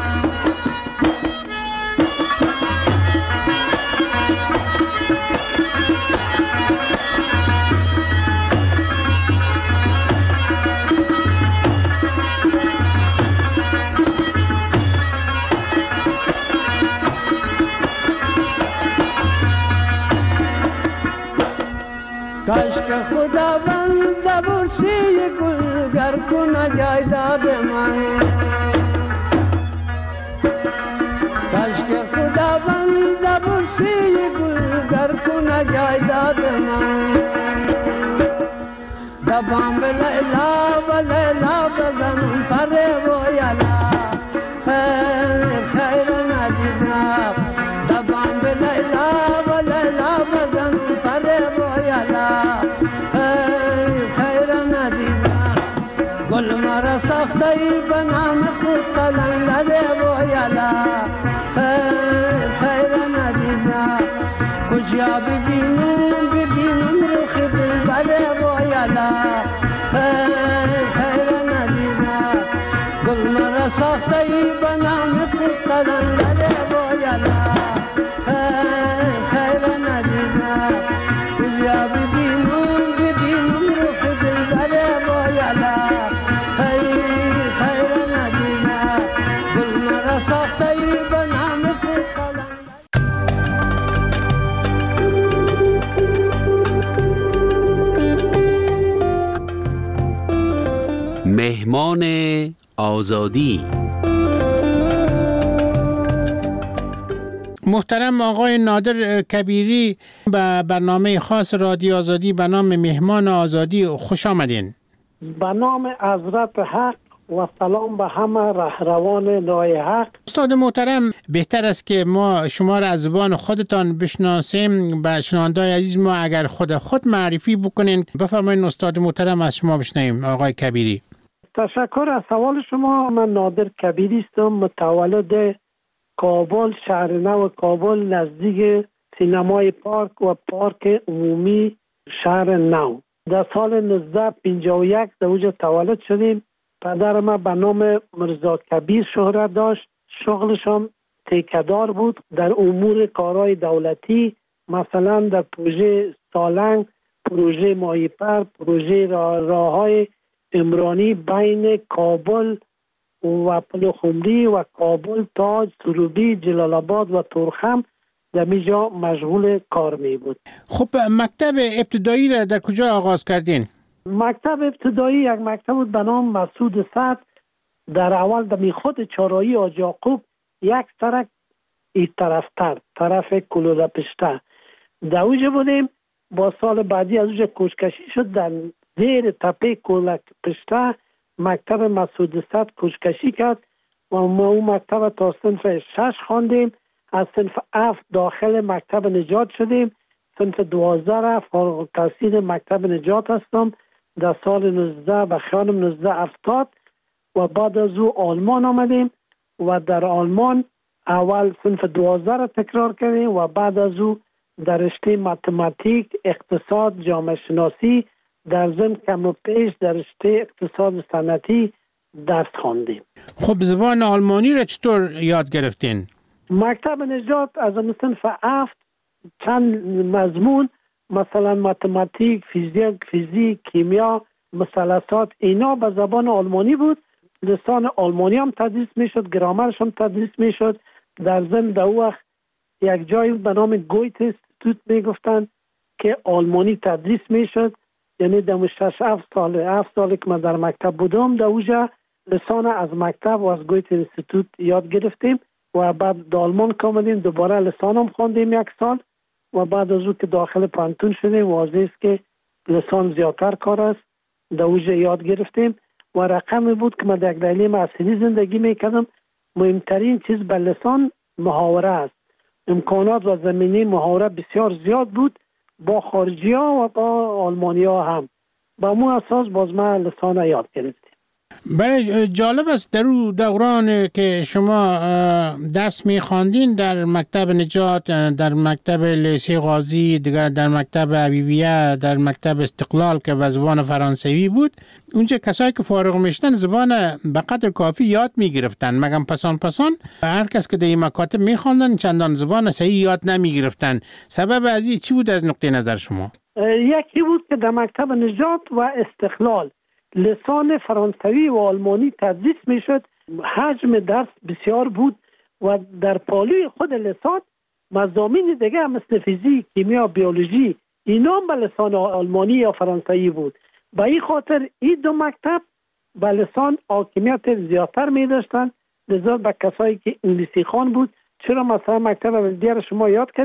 کاش که خداوند برسی گلگر کنه جایداد من کاش که خداوند نجای داد من دبام به لیلا و لیلا بزنم پر رویالا خیر خیر ندیدم دبام به لیلا و لیلا بزنم پر رویالا خیر خیر ندیدم گل مرا ساخته به نام خود قلندر رویالا خیر خیر ندیدم کجا ببینم ببینم روخ دلبر رویالا خیر خیر ندیدم گل مرا ساخته ای به نام خود قلندر رویالا خیر خیر ندیدم کجا ببینم ببینم روخ دلبر رویالا خیر خیر ندیدم گل مرا ساخته ای به نام خود قلندر. مهمان آزادی. محترم آقای نادر کبیری به برنامه خاص رادیو آزادی به نام مهمان آزادی خوش آمدین. به نام حضرت حق و سلام به همه رهروان راه حق. استاد محترم، بهتر است که ما شما را از زبان خودتان بشناسیم. به شنوندگان عزیز ما اگر خود خود معرفی بکنین بفرمایید استاد محترم از شما بشنویم. آقای کبیری. تشکر از سوال شما. من نادر کبیری هستم، متولد کابل، شهر نو کابل نزدیک سینمای پارک و پارک عمومی شهر نو. در سال نوزده پنجاه و یک در اونجا تولد شدیم. پدر ما به نام مرزا کبیر شهرت داشت. شغلش هم تیکه‌دار بود در امور کارهای دولتی، مثلا در پروژه سالنگ، پروژه ماهیپر، پروژه راههای عمرانی بین کابل و پلخمری و کابل، تاج، سروبی، جلال آباد و تورخم در میجا مشغول کار می بود. خب مکتب ابتدایی را در کجا آغاز کردین؟ مکتب ابتدایی یک مکتب بود به نام مسعود سعد. در اول در خود چهارراهی حاج یعقوب یک سرک این طرفتر، طرف کلوله پشته در اوجه بودیم. با سال بعدی از اوجه کوچکشی شد، در زیر تپه کلوله پشته مکتب مسعود سعد کوچکشی کرد و ما اون مکتب تا صنف شش خواندیم. از صنف هفت داخل مکتب نجات شدیم. صنف دوازده فارغ التحصیل مکتب نجات هستم در سال نوزده و خانم نوزده هفتاد و بعد از او آلمان آمدیم و در آلمان اول صنف دوازده را تکرار کردیم و بعد از او در رشته متماتیک، اقتصاد، جامعه شناسی در ضمن کم و پیش در رشته اقتصاد صنعتی درس خواندیم. خب زبان آلمانی را چطور یاد گرفتین؟ مکتب نجات از صنف هفت چند مضمون مثلا متماتیک، فیزیک، فیزیک، کیمیا، مثلثات اینا به زبان آلمانی بود. لسان آلمانی هم تدریس میشد، گرامرش هم تدریس میشد. در ضمن در وقت یک جایی به نام گویت استیتوت میگفتن که آلمانی تدریس میشد. یعنی در شش هفت سال هفت سال که من در مکتب بودم در اوجا لسان از مکتب و از گویت استیتوت یاد گرفتیم و بعد در آلمان کامدیم دوباره لسان هم خواندیم یک سال و بعد از او که داخل پانتون شدیم واضح است که لسان زیادتر کار است در اوجا یاد گرفتیم و رقمی بود که من در دلیل معاصری زندگی میکردم. مهمترین چیز به لسان محاوره است. امکانات و زمینه محاوره بسیار زیاد بود با خارجی ها و با آلمانی ها هم. با مو اساس باز من لسان یاد گرفتیم. بله جالب است در اون دوران که شما درس می‌خواندین در مکتب نجات، در مکتب لیسه غازی، دیگر در مکتب حبیبیه، در مکتب استقلال که به زبان فرانسوی بود، اونجا کسایی که فارغ میشدن زبان به قدر کافی یاد میگرفتن، مگم پسان پسان هر کس که در این مکاتب می‌خواندن چندان زبان صحیح یاد نمیگرفتن. سبب از این چی بود از نقطه نظر شما؟ یکی بود که در مکتب نجات و استقلال لسان فرانسوی و آلمانی تدریس میشد. حجم درس بسیار بود و در پالوی خود لسان مضامین دیگه مثل فیزیک، کیمیا، بیولوژی اینا به لسان آلمانی یا فرانسوی بود. به این خاطر این دو مکتب به لسان حاکمیت زیادتر می داشتن، لذا به کسایی که انگلیسی خوان بود. چرا مثلا مکتب دیگر شما یاد کردید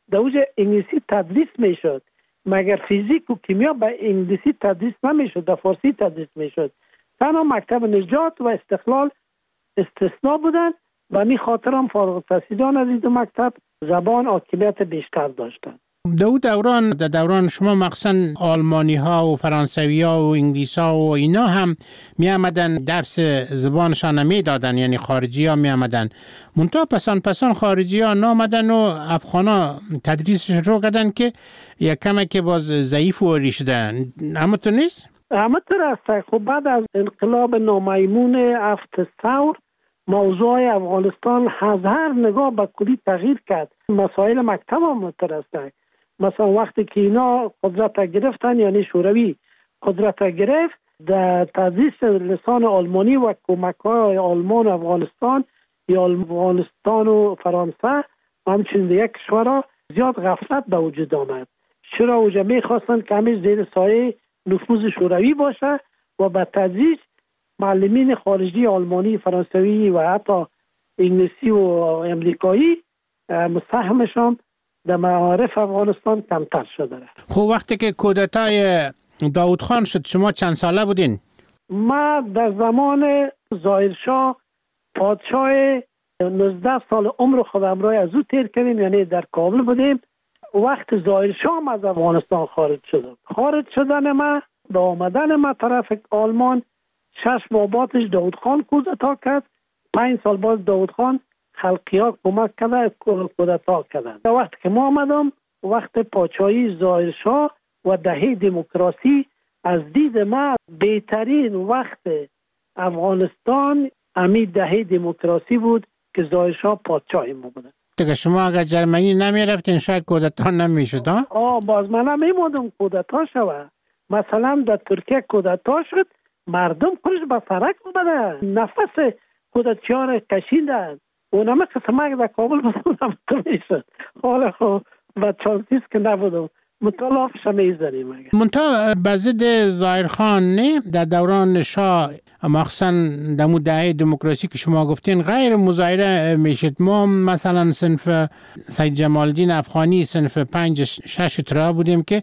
در اوج انگلیسی تدریس میشد، مگر فیزیک و کیمیا به انگلیسی تدریس نمیشد، در فارسی تدریس میشد. تنها مکتب نجات و استقلال استثناء بودن و می خاطرم فارغ التحصیلان از این دو مکتب زبان حاکمیت بیشتر داشتند. در دوران در دوران شما مخصوصا آلمانی ها و فرانسوی ها و انگلیس ها و اینا هم می آمدن درس زبانشان می دادن، یعنی خارجی ها می آمدن. منتها پسان پسان خارجی ها نامدن و افغان ها تدریسش رو کردن که یک کمه که باز ضعیف و ریشدن. اما تو نیست؟ اما تو راست. خب بعد از انقلاب نامیمون هفت ثور موضوع افغانستان از هر نگاه به کلی تغییر کرد. مسائل مکتب هم مترسته. مثلا وقتی که اینا قدرت گرفتن، یعنی شوروی قدرت گرفت، در تدریس لسان آلمانی و کمک‌های آلمان و افغانستان یا افغانستان و فرانسه همچنین یک کشورها زیاد غفلت به وجود آمد. چرا اوجا میخواستن که همیشه زیر سایه نفوذ شوروی باشه و به تدریج معلمین خارجی آلمانی، فرانسوی و حتی انگلیسی و امریکایی مساهمشان در معارف افغانستان کمتر شده. خب وقتی که کودتای داود خان شد شما چند ساله بودین؟ ما در زمان ظاهرشاه پادشاه نوزده سال عمر خودم را از او تیر کردیم، یعنی در کابل بودیم. وقت ظاهرشاه از افغانستان خارج شدم. خارج شدن ما به آمدن ما طرف آلمان شش ماه بعدش داود خان کودتا کرد. پنج سال بعد داود خان خلقی ها کمک کرده کودتا کردن. در وقت که ما آمدم وقت پادشاهی ظاهرشاه و دهه دموکراسی از دید ما بهترین وقت افغانستان همین دهه دموکراسی بود که ظاهرشاه پادشاه ما بود. دیگه شما اگر جرمنی نمی رفتین شاید کودتا نمی شد ها؟ آه باز من نمی مودم کودتا شود. مثلا در ترکیه کودتا شد، مردم خودش به سرک بودن، نفس کودتچیان را کشیدن. اونم قسمه در کابل بودم می شد. حالا خب و چانسیز که نبودم مطالعافش میزنیم. منتها به ضد ظاهرخان نه در دوران شاه مخصوصا در مو دهه دموکراسی که شما گفتین غیر مظاهره میشد. ما مثلا صنف سید جمال الدین افغانی صنف پنج شش ترا بودیم که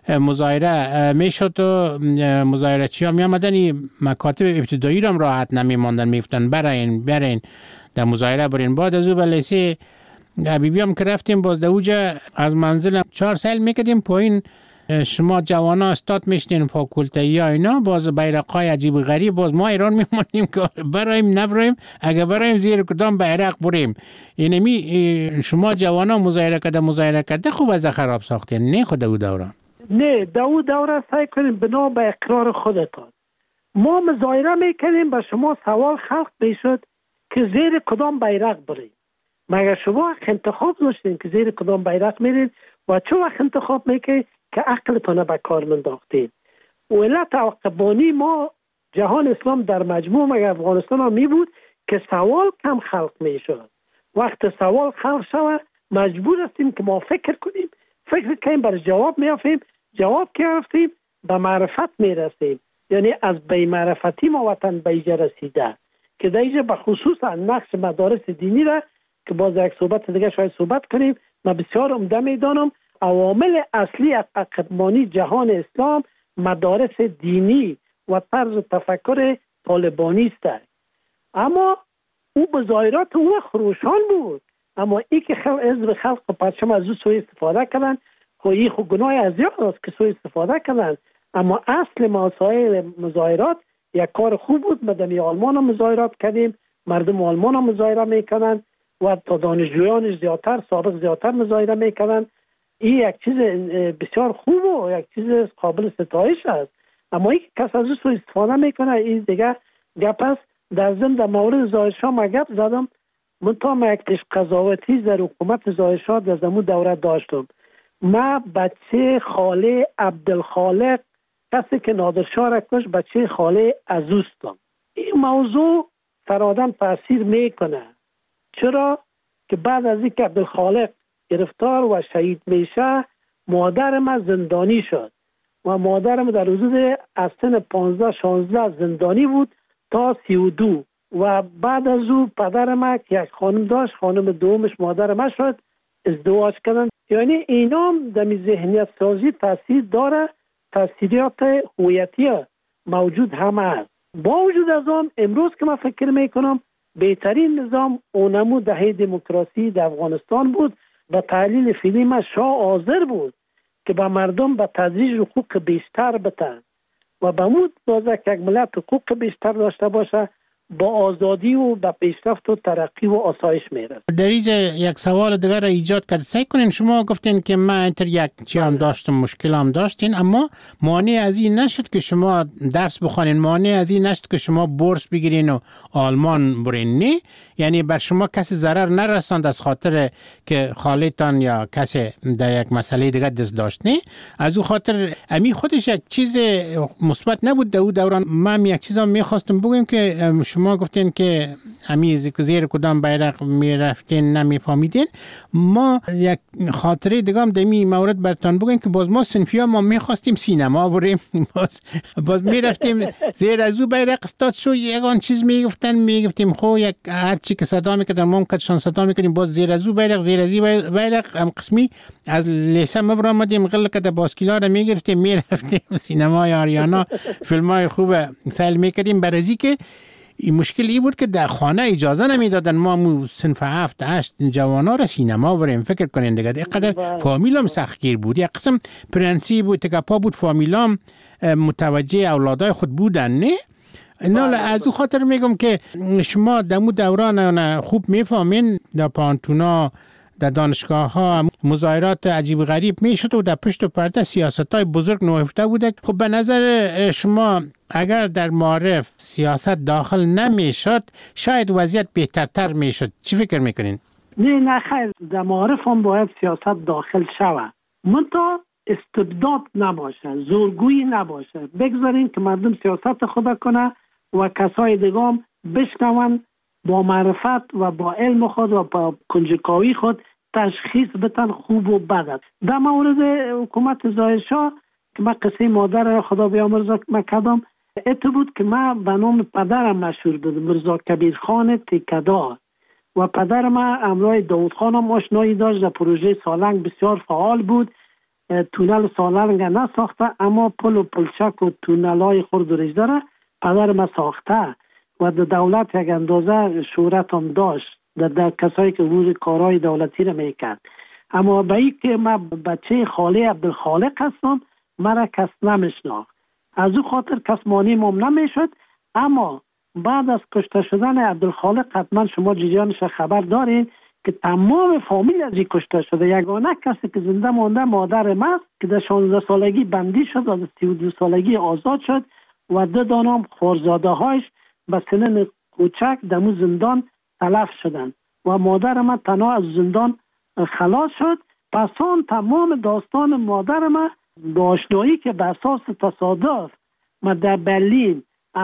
مظاهره میشد و مظاهره چی ها می آمدن مکاتب ابتدایی را هم راحت نمی ماندن، میفتن برین برین در مظاهره برین. بعد از او به لیسه حبیبی هم که رفتیم باز در اوجه از منزل چهار سال میکدیم پایین شما جوانا استاد میشتین فاکولتایی ها اینا باز بیرقای عجیب غریب باز ما ایران میمانیم که برایم نبرایم اگه برایم زیر کدام بیرق بریم. اینمی شما جوانا مظاهره کرده مظاهره کرده خوب از خراب ساختین نه خود او دوران؟ نه در او دوره سعی کنیم بنا به اقرار خودتان. ما مظاهره میکنیم به شما سوال خلق میشد که زیر کدام بیرق بریم. مگر شما انتخاب داشتین که زیر کدام بیرق میرین و چه وقت انتخاب میکنید که عقلتان به کار منداختین. علت عقبانی ما جهان اسلام در مجموع مگر افغانستان ها می بود که سوال کم خلق میشد. وقت سوال خلق شود مجبور هستیم که ما فکر کنیم، فکر کنیم بر جواب میافیم، جواب که رفتیم به معرفت میرسیم. یعنی از بی معرفتی ما وطن به ایجا رسیده که در ایجا به خصوص نقش مدارس دینی را که باز یک صحبت دیگه شاید صحبت کنیم من بسیار عمده میدانم. عوامل اصلی عقبانی جهان اسلام مدارس دینی و طرز تفکر طالبانی است. اما او بظاهرات او خروشان بود، اما ای که خلق حزب خلق و پرچم از او سوء استفاده کردن خو ای خو گناه از یاد است که سوء استفاده کردن. اما اصل مسائل مظاهرات یک کار خوب بود. مدنی آلمان هم مظاهرات کردیم، مردم آلمان هم مظاهره میکنن و تا دانشجویان زیادتر سابق زیادتر مظاهره میکنن. این یک چیز بسیار خوب و یک چیز قابل ستایش است. اما این کس از او سوء استفاده میکنه این دیگه گپ است. در ضمن در مورد ظاهرشاه ما گپ زدم، منتها ما یک پیش قضاوتی در حکومت ظاهرشاه در زمان دوره داشتم. ما بچه خاله عبدالخالق کسی که نادرشاه را کش بچه خاله عزوستم. این موضوع سر آدم تاثیر میکنه. چرا؟ که بعد از اینکه عبدالخالق گرفتار و شهید میشه مادر ما زندانی شد و مادرم در حدود از سن پانزده شانزده زندانی بود تا سی و دو و بعد از او پدر ما که یک خانم داشت، خانم دومش مادر ما شد ازدواج کردن. یعنی اینا در ذهنیت سازی تاثیر داره، تاثیرات هویتی موجود هم است. با وجود از آن امروز که من فکر میکنم بهترین نظام اونمو دهه دموکراسی در افغانستان بود. به تحلیل فیلم شاه حاضر بود که به مردم به تدریج حقوق بیشتر بتن و به مود دازه که یک ملت حقوق بیشتر داشته باشه با آزادی و به پیشرفت و ترقی و آسایش میرسه. در اینجا یک سوال دیگر را ایجاد کرد. سعی کنین شما گفتین که من اینتر یک چی هم داشتم، مشکل هم داشتین، اما مانع از این نشد که شما درس بخوانین، مانع از این نشد که شما بورس بگیرین و آلمان برین. نه، یعنی بر شما کسی ضرر نرساند از خاطر که خالتان یا کسی در یک مسئله دیگه دست داشت. نه، از او خاطر امی خودش یک چیز مثبت نبود در او دوران. من یک چیزا میخواستم بگم که شما گفتین که امی زیر کدام بیرق میرفتین نمیفهمیدین. ما یک خاطره دیگه هم در این مورد براتون بگم که باز ما صنفی ها ما میخواستیم سینما بریم، باز باز میرفتیم زیر از او بیرق استاد شو یگان چیز میگفتن، میگفتیم خو یک هر چی که صدا میکردن ما کدشان صدا میکردیم، باز زیر از او بیرق زیر از این بیرق هم قسمی از لیسه مبرامدیم غل کده باسکیلا را میگرفتیم میرفتیم سینمای آریانا فیلمای خوب سیل میکردیم. برازی که این مشکل ای بود که در خانه اجازه نمیدادن ما مو صنف هفت هشت جوانا را سینما بریم. فکر کنین دیگه اینقدر فامیلام سختگیر بود. یک قسم پرنسیپ بود که پا بود فامیلام متوجه اولادای خود بودن. نه نه از او خاطر میگم که شما دمو دوران خوب میفهمین در پانتونا در دانشگاه ها مظاهرات عجیب غریب میشد و در پشت و پرده سیاست های بزرگ نهفته بوده. خب به نظر شما اگر در معارف سیاست داخل نمیشد شاید وضعیت بهترتر میشد. چی فکر میکنین؟ نه نه خیر، در معارف هم باید سیاست داخل شود، منتها استبداد نباشه، زورگویی نباشه. بگذارین که مردم سیاست خود کنه و کسای دیگه هم بشنون با معرفت و با علم خود و با کنجکاوی خود تشخیص بتن خوب و بد. در مورد حکومت ظاهرشاه که من قصه مادر خدا بیامرزه مکدام ات بود که من به نام پدرم مشهور بودم، مرزا کبیر خان تکدار، و پدر من امرای داود خانم آشنایی داشت. در پروژه سالنگ بسیار فعال بود. تونل سالنگ نساخته اما پل و پلچک و تونل های خرد و رجده را پدر من ساخته و در دولت یک اندازه شهرت هم داشت در, در کسایی که روز کارهای دولتی را میکرد. اما به این که من بچه خاله عبدالخالق هستم مرا کس نمیشناخت، از او خاطر کس مانی مم نمیشد. اما بعد از کشته شدن عبدالخالق حتما شما جریانش خبر دارین که تمام فامیل از این کشته شده. یگانه کسی که زنده مانده مادر من که در شانزده سالگی بندی شد و در سی و دو سالگی آزاد شد و دو دانم خورزاده هایش به سنن کوچک دمو زندان تلف شدن و مادر من تنها از زندان خلاص شد. پس آن تمام داستان مادر من با آشنایی که به اساس تصادف من در برلین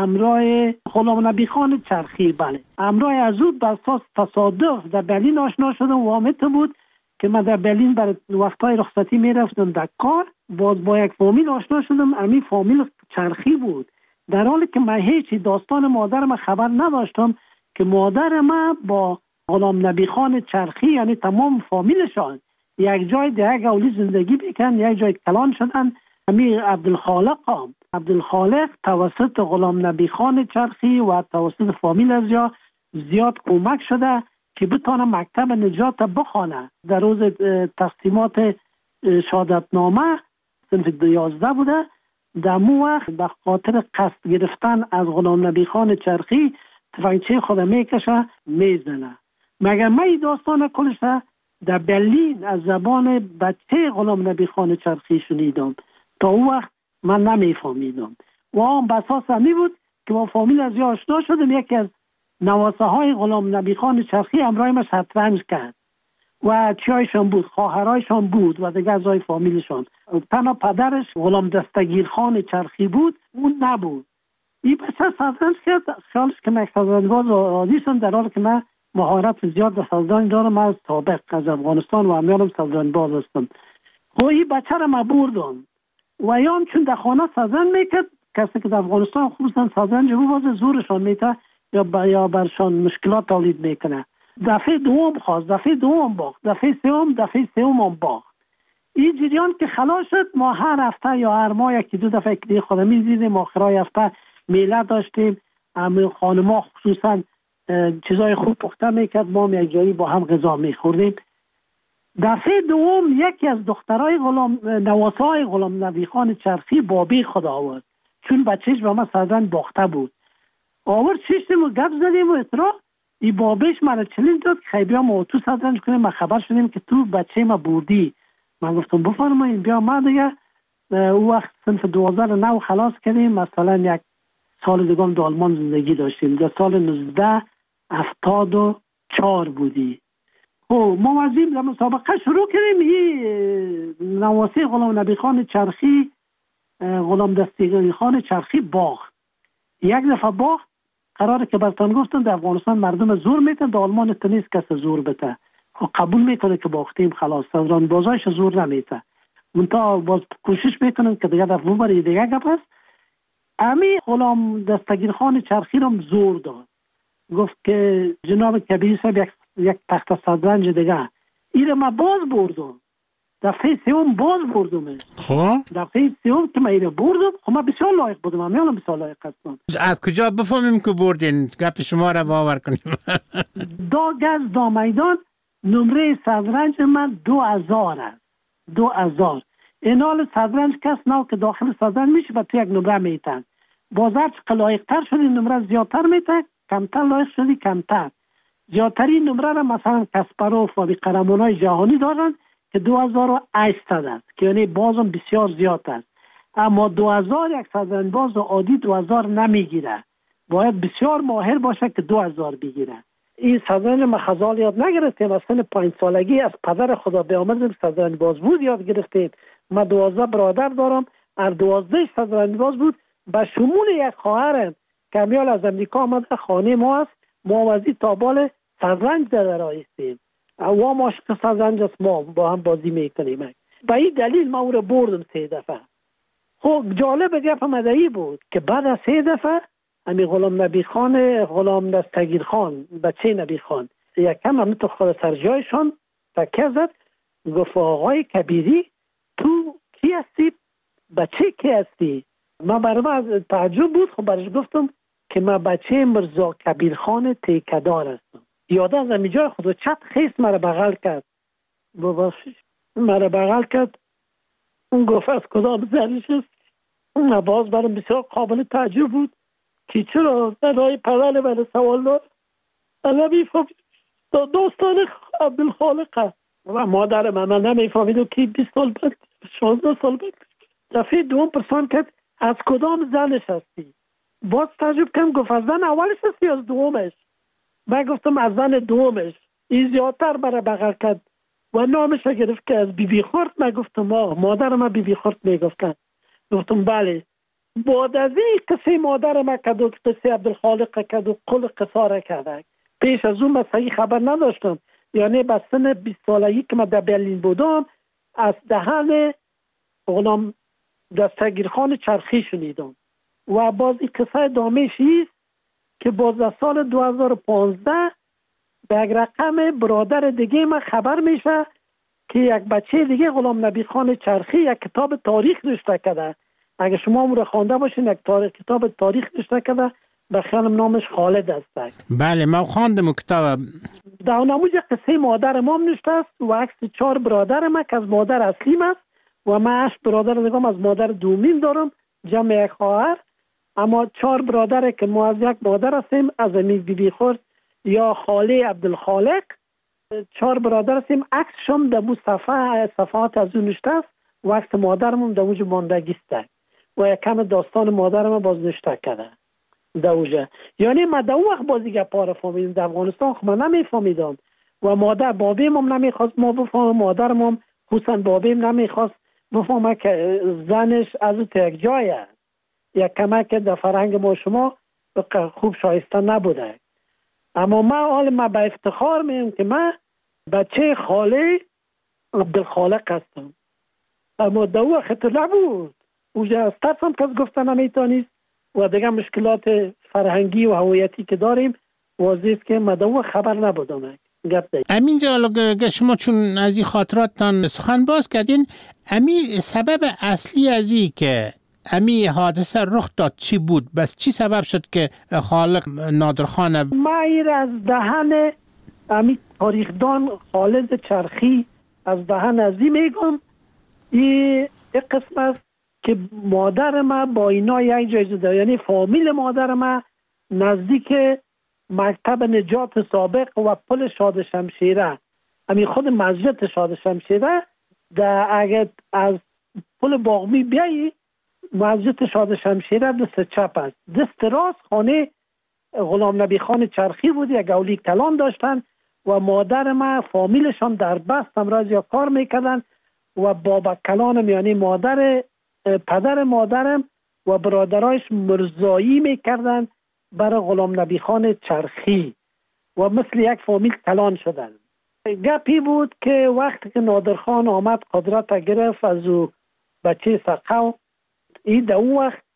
امرای غلام نبی خان چرخی بله امرای از او به اساس تصادف در برلین آشنا شدم و آمد بود که من در برلین برای وقتای رخصتی میرفتم در کار، باز با یک فامیل آشنا شدم. امی فامیل چرخی بود، در حالی که من هیچی داستان مادر من خبر نداشتم که مادر من با غلام نبی خان چرخی یعنی تمام فامیلشان یک جای در یک اولی زندگی بیکن، یک جای کلان شدن. امیر عبدالخالق هم عبدالخالق توسط غلام نبی خان چرخی و توسط فامیل از یا زیاد کمک شده که بتانه مکتب نجات بخوانه. در روز تقسیمات شهادتنامه صنف دوازده بوده. در مو وقت به خاطر قصد گرفتن از غلام نبی خان چرخی تفنگچه خود میکشه میزنه. مگر من این داستان کلش در برلین از زبان بچه غلام نبی خان چرخی شنیدم، تا او وقت من نمیفهمیدم و آن بساس همی بود که با فامیل از یا آشنا شدم. یکی از نواسه های غلام نبی خان چرخی امرای ما شطرنج کرد و چیایشان بود، خواهرایشان بود و دیگه ازای فامیلشان. تنها پدرش غلام دستگیر خان چرخی بود، اون نبود. این بچه شطرنج کرد، خیالش که من شطرنج‌باز عادیشم، در حالی که من مهارت زیاد در شطرنج دارم. من از سابق از افغانستان و امیالم شطرنج‌باز هستم. خب این بچه را من بردم و یام چون در خانه شطرنج میکرد، کسی که در افغانستان خصوصا شطرنج بازه زورشان میته یا یا برشان مشکلات تولید میکنه. دفعه دوم خواست، دفعه دوم باخت، دفعه سوم دفعه سوم هم باخت. این جریان که خلاص شد، ما هر هفته یا هر ماه یکی دو دفعه که خودم می‌دیدیم، آخرای هفته میله داشتیم، همه خانم‌ها خصوصا چیزای خوب پخته میکرد، ما یک جایی با هم غذا میخوردیم. دفعه دوم یکی از دخترای غلام نواسای غلام نبی خان چرخی بابی خود آورد، چون بچهش به ما صدرنج باخته بود. آورد شیشتیم و گپ زدیم و اطراع ای بابیش مرا چلین داد که خیلی بیا ما تو صدرنج کنیم. ما خبر شدیم که تو بچه ما بردی. من گفتم بفرمایید بیا. ما دیگه او وقت صنف دوازده رو نو خلاص کردیم. مثلا یک سال دیگه هم در آلمان زندگی داشتیم. در سال نوزده هفتاد و چهار بودی. خب ما وزیم در مسابقه شروع کردیم. این نواسی غلام نبی خان چرخی غلام دستگیری خان چرخی باخت. یک دفعه باخت. قراره که برتان گفتن در افغانستان مردم زور میتن، در آلمان تنیست کس زور بته. خب قبول میکنه که باختیم خلاص، صدران بازایش زور نمیته. منتها باز کوشش میکنن که دیگه دفعه بره دیگه گپ است. امی غلام دستگیر خان چرخی رو زور داد. گفت که جناب کبیر صاحب یک, یک تخت صدرنج دیگه. ایره ما باز بردم. دفعه سوم باز بردم. خب دفعه سوم که ما ایره بردم، خب ما بسیار لایق بودم. من میانم بسیار لایق هستم. از کجا بفهمیم که بردین؟ گپ شما را باور کنیم. دا گز دا میدان نمره صدرنج من دو هزار است. دو هزار. اینال صدرنج کس نو که داخل صدرنج میشه و تو یک نمره میتن. بازار چه لایق تر شدی نمره زیادتر میتن، کمتر لایق شدی کمتر. زیادتری نمره را مثلا کسپروف و قهرمانای جهانی دارن که دو هزار و هشتصد است که یعنی بازم بسیار زیاد است. اما دو هزار یک صدرنج باز عادی دو هزار نمیگیره. باید بسیار ماهر باشه که دو هزار بگیره. این صدرنج ما خزال یاد نگرفتیم. از سن پنج سالگی از پدر خدا بیامرزم صدرنج باز بود یاد گرفتیم. ما دوازده برادر دارم، هر دوازده صدرنج باز بود. به شمول یک خواهرم که میال از امریکا آمده خانه ما است. ما وزی تابال صدرنج در رایستیم و ما عاشق صدرنج است، ما با هم بازی میکنیم. به این دلیل ما او را بردم سه دفعه. خب جالب گپ مدعی بود که بعد از سه دفعه امی غلام نبی خان غلام دستگیر خان بچه نبی خان یکم هم تو خود سرجایشان تکیه زد. گفت آقای کبیری تو کی هستی؟ بچه کی هستی؟ ما برای تعجب بود. خب برش گفتم که من بچه مرزا کبیر خان تیکدار هستم. یاده از امی جای خود چت خیست مرا بغل کرد. ببخشید مرا بغل کرد. اون گفت از کدام زنش است؟ اون باز برام بسیار قابل تعجب بود که چرا در رای پدر من سوال دار انا میفهمید داستان عبدالخالق است و مادر من من نمیفهمید و که بیست سال بعد شانزده سال بعد دفعه دوم پرسان کرد از کدام زنش هستی؟ باز تعجب کردم. گفت از زن اولش هستی از دومش؟ من گفتم از زن دومش. این زیادتر برای بغل کرد و نامش گرفت که از بی بی خورد. من گفتم آه مادر من بی بی خورد میگفتن. گفتم بله. بعد از این قصه مادر ما کد و قصه عبدالخالق کد و قل قصاره کرده. پیش از اون من صحیح خبر نداشتم. یعنی به سن بیست سالگی که من در برلین بودم از دهن غلام دستگیر خان چرخی شنیدم و باز این قصه دامش است که باز در سال دو هزار و پانزده به یک رقم برادر دیگه من خبر میشه که یک بچه دیگه غلام نبی خان چرخی یک کتاب تاریخ نوشته کرده. اگه شما اون رو خوانده باشین یک تاریخ کتاب تاریخ نوشته کرده به خیالم نامش خالد است. بله ما خواندم کتاب. در نموز قصه مادر ما نوشته است و عکس چهار برادر ما که از مادر اصلیم است و من هشت برادر دیگه از مادر دومین دارم جمع یک خواهر. اما چهار برادر که ما از یک مادر هستیم از امی بی بی خورد یا خاله عبدالخالق. چهار برادر هستیم. عکسشم در مو صفحه صفحات از اون نوشته است و عکس مادرمون در اونجا ماندگی است و یک کم داستان مادرم باز نوشته کرده در اونجا. یعنی من در اون وقت بازی گپا رو فهمیدم. در افغانستان خب من نمیفهمیدم و مادر بابیم هم نمیخواست ما بفهمم. مادرم هم خصوصا بابیم نمیخواست بفهمم که زنش از اون یک جای است. یک کمک در فرهنگ ما شما خوب شایسته نبوده. اما من حال من به افتخار میگم که من بچه خاله عبدالخالق هستم. اما در اون وقت نبود. اونجا از ترسم کس گفتن نمیتونید و دیگه مشکلات فرهنگی و هویتی که داریم واضح است که من در اون خبر نبودم. گپ ده. امین جا شما چون از این خاطراتتان سخن باز کردین، امی سبب اصلی از این که امی حادثه رخ داد چی بود؟ بس چی سبب شد که خالق نادرخان ما ایر از دهن امی تاریخدان خالد چرخی از دهن ازی میگم این قسم است که مادر ما با اینا یک جایزه داره، یعنی فامیل مادر ما نزدیک مکتب نجات سابق و پل شاد شمشیره، همین خود مسجد شاد شمشیره در اگر از پل باغمی بیایی مسجد شاد شمشیره دست چپ است، دست راست خانه غلام نبی خان چرخی بود، یک اولی کلان داشتن و مادر ما فامیلشان در بست امراض یا کار میکردن و بابا کلانم یعنی مادر پدر مادرم و برادرایش مرزایی میکردن برای غلام نبی خان چرخی و مثل یک فامیل کلان شدن. گپی بود که وقتی که نادرخان آمد قدرت گرفت از او بچه سقو، این در اون وقت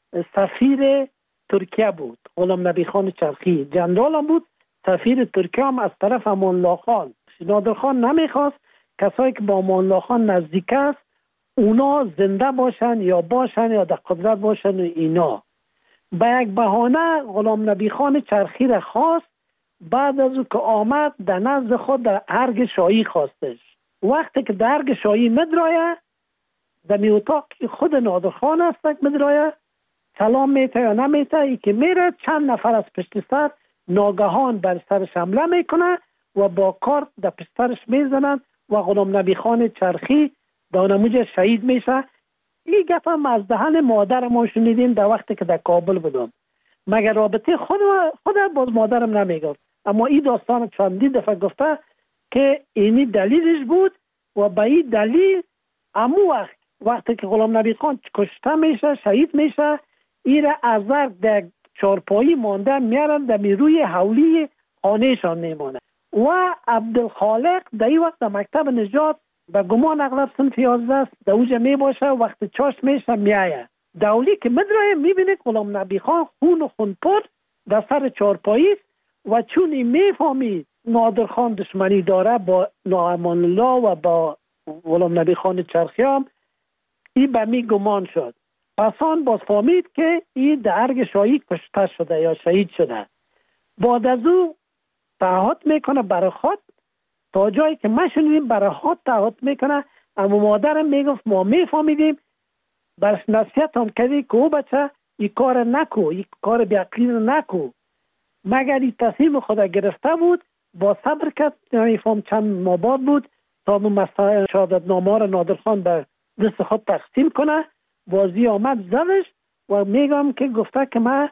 سفیر ترکیه بود غلام نبی خان چرخی، جنرال هم بود، سفیر ترکیه هم از طرف امان الله خان. نادرخان نمیخواست کسایی که با امان الله خان نزدیک است اونا زنده باشن یا باشن یا در قدرت باشن و اینا. به یک بهانه غلام نبی خان چرخی را خواست، بعد از او که آمد در نزد خود در ارگ شاهی خواستش. وقتی که در ارگ شاهی مدرایه در می اتاق خود نادرخان است مدرایه سلام میته یا نمیته، ای که میره چند نفر از پشت سر ناگهان بر سرش حمله میکنه و با کارت در پشت سرش میزنن و غلام نبی خان چرخی دانموج شهید میشه. این گپ هم از دهن مادر ما شنیدیم در وقتی که در کابل بودم، مگر رابطه خود خود باز مادرم نمیگفت، اما این داستان چندی دفعه گفته که اینی دلیلش بود و به این دلیل امو وقت وقتی که غلام نبی خان کشته میشه شهید میشه ایره ازر در چارپایی مانده میارن در روی حولی خانهشان میمانه و عبدالخالق در این وقت در مکتب نجات به گمان اغلب سنف یازده است در اوجه می باشه، وقت چاش میشه میایه دولی که مدرایه میبینه غلام نبی خان خون و خون پر در سر چارپایی و چونی میفهمید نادر خان دشمنی داره با ناامان الله و با غلام نبی خان چرخی هم، این به می گمان شد. پسان باز فهمید که این در ارگ شاهی کشته شده یا شهید شده. بعد از او تعهد میکنه برای خود، تا جایی که ما شنیدیم برای خود تعهد میکنه، اما مادرم میگفت ما میفهمیدیم، برش نصیحت هم کردی که او بچه این کار نکو، این کار بیعقلی نکو. مگر این تصمیم خود گرفته بود با صبر کرد، یعنی فهم چند ماه بعد بود تا مسائل شهادت نامه را نادرخان به دست خود تقسیم کنه. بازی آمد زدش و میگم که گفته که ما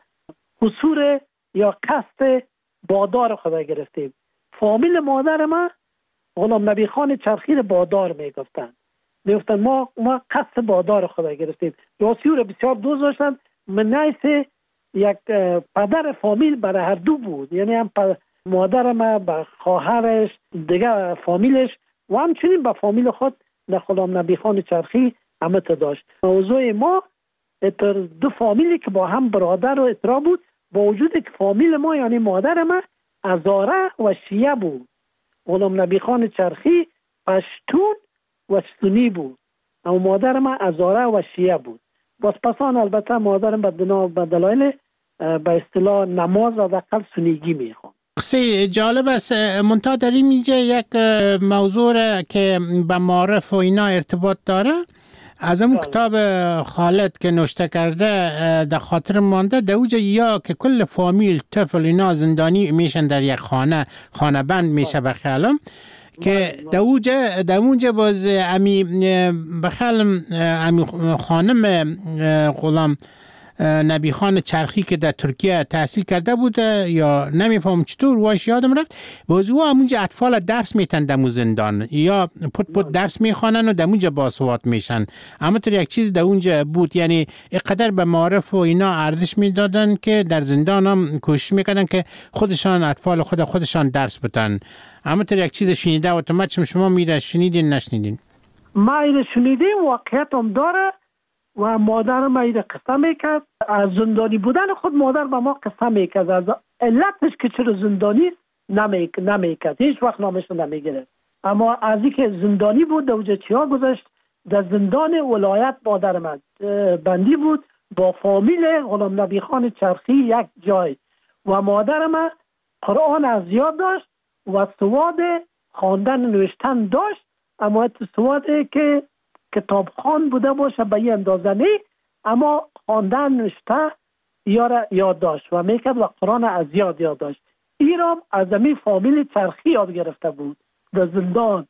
قصور یا قصد بادار خدا گرفتیم. فامیل مادر ما غلام نبی خان چرخی را بادار میگفتن، میگفتن ما ما قصد بادار خدا گرفتیم. یاسیو را بسیار دوست داشتن، من نیست یک پدر فامیل برای هر دو بود، یعنی هم مادر ما به خواهرش دیگه فامیلش و همچنین به فامیل خود در غلام نبی خان چرخی همت داشت. موضوع ما پر دو فامیلی که با هم برادر و اترا بود، با وجود که فامیل ما یعنی مادر ما هزاره و شیعه بود. غلام نبی خان چرخی پشتون و سنی بود، اما مادر ما هزاره و شیعه بود. باز پسان البته مادرم به دلایل به اصطلاح نماز و دقل سنیگی میخوان. قصه جالب است. منتها در این اینجا یک موضوع که به معارف و اینا ارتباط داره، از اون کتاب خالد که نوشته کرده در خاطر مانده، در اوجه یا که کل فامیل طفل اینا زندانی میشن در یک خانه، خانه بند میشه به خیالم، که در اوجه در اونجا باز امی بخیالم امی خانم غلام نبی خان چرخی که در ترکیه تحصیل کرده بود یا نمیفهم چطور واش یادم رفت، باز او همونجا اطفال درس میتن در زندان یا پت پت درس میخوانن و در اونجا باسواد میشن. اما تو یک چیز در اونجا بود، یعنی اینقدر به معارف و اینا ارزش میدادن که در زندان هم کوشش میکردن که خودشان اطفال خود خودشان درس بتن. اما تو یک چیز شنیده و تو مچم شما میره شنیدین نشنیدین؟ ما اینو شنیدیم، واقعیت هم داره و مادر ما اینو قصه میکرد. از زندانی بودن خود مادر با ما قصه میکرد، از علتش که چرا زندانی نمیک نمیکرد، هیچ وقت نامش نمیگرفت. اما از اینکه زندانی بود دوجچی ها گذاشت در زندان ولایت مادر من بندی بود با فامیل غلام نبی خان چرخی یک جای و مادر من قرآن از یاد داشت و سواد خواندن نوشتن داشت، اما سوادی که کتابخوان بوده باشه به این اندازه نه، اما خواندن نوشته یاد داشت و میکرد و قرآن از یاد یاد داشت. ایرام از امی فامیل چرخی یاد گرفته بود در زندان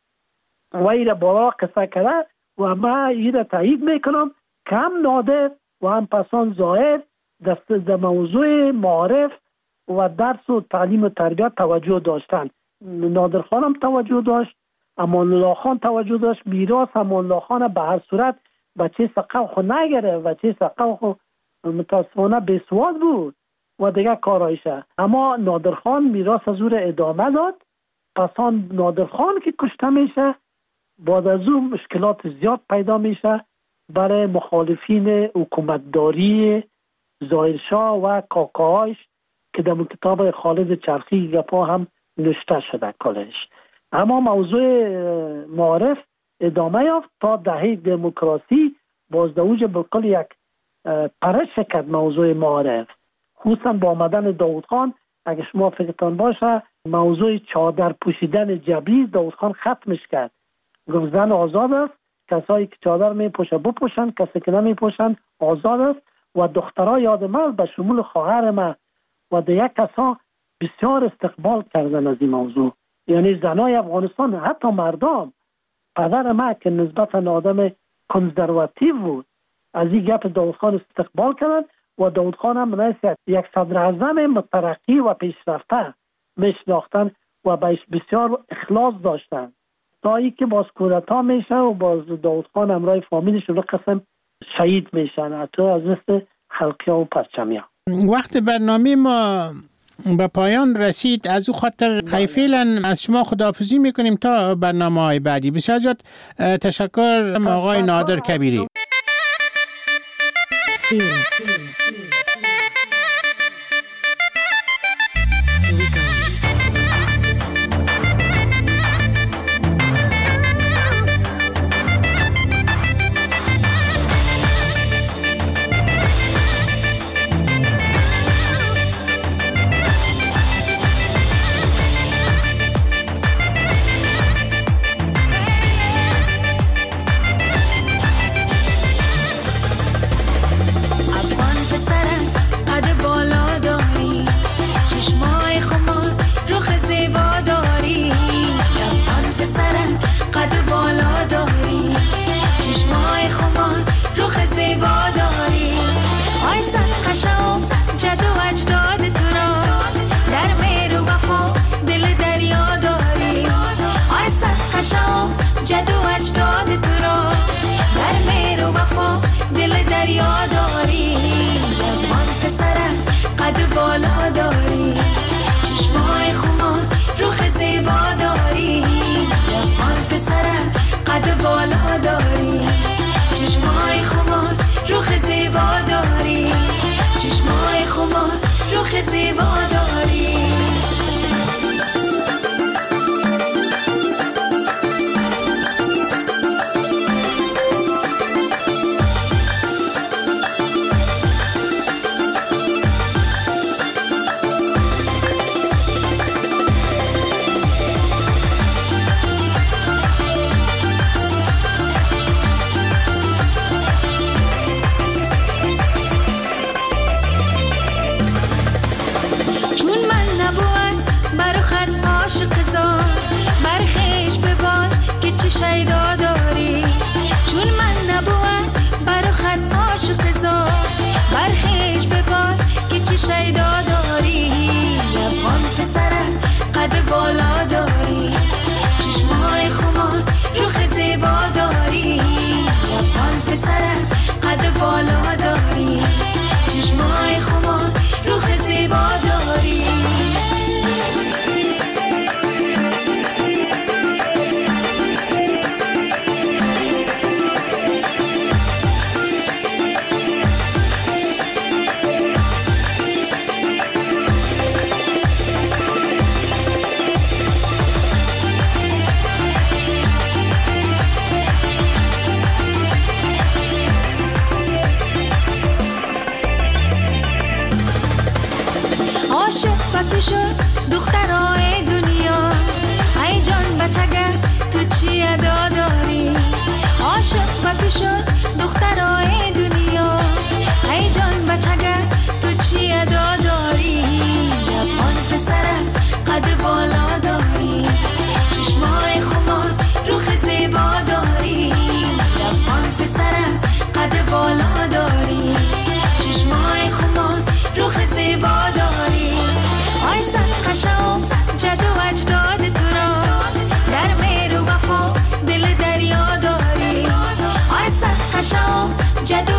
و ایره بالا قصه کرده و من ایره تایید میکنم که هم نادر و هم پسان ظاهر دست در موضوع معارف و درس و تعلیم و تربیت توجه داشتن. نادر خانم توجه داشت، امان الله خان توجه داشت، میراث امان الله خان به هر صورت بچه سقف خو نگره، بچه سقف خو متاسفانه بیسواد بود و دیگه کارایشه. اما نادر خان میراث از او ادامه داد. پسان نادر خان که کشته میشه بعد از اون مشکلات زیاد پیدا میشه برای مخالفین حکومتداری ظاهرشاه و کاکاهاش که در کتاب خالد چرخی گپا هم نوشته شده کلش. اما موضوع معارف ادامه یافت تا دهه دموکراسی باز دوج بلکل یک پرش کرد موضوع معارف، خصوصا با آمدن داود خان. اگه شما فکرتان باشه موضوع چادر پوشیدن جبری داود خان ختمش کرد، گفت زن آزاد است، کسایی که چادر می پوشه بپوشن، کسی که نمی پوشن آزاد است. و دخترها یاد من به شمول خواهر من و دیگه کسا بسیار استقبال کردن از این موضوع. یعنی زنای افغانستان حتی مردم، پدر من که نسبتا آدم کنزرواتیو بود از این گپ داود خان استقبال کردن و داود خان هم نسیت یک صدر اعظم مترقی و پیشرفته میشناختن و بهش بسیار اخلاص داشتن تا ای که باز کودتا میشه و باز داود خان همراه فامیلش رو قسم شهید میشن حتی از مثل خلقی و پرچمی ها. وقت برنامه ما به پایان رسید، از او خاطر فعلا از شما خداحافظی میکنیم تا برنامه های بعدی. بسیار زیاد تشکر آقای نادر کبیری. افغان پسر تو شد دخترای دنیا، ای جان بچگه تو چی ادا داری؟ عاشق با تو شد دخترای دنیا، ای جان بچگه تو چی ادا داری؟ لبان پسرم قد بالا داری، چشمای خمار روخ زیبا داری. لبان پسرم قد بالا داری، چشمای خمار روخ زیبا داری. آی صد خشم جد و اجداد تو را، در مهر و وفا دل دریا داری. آی صد خشم جد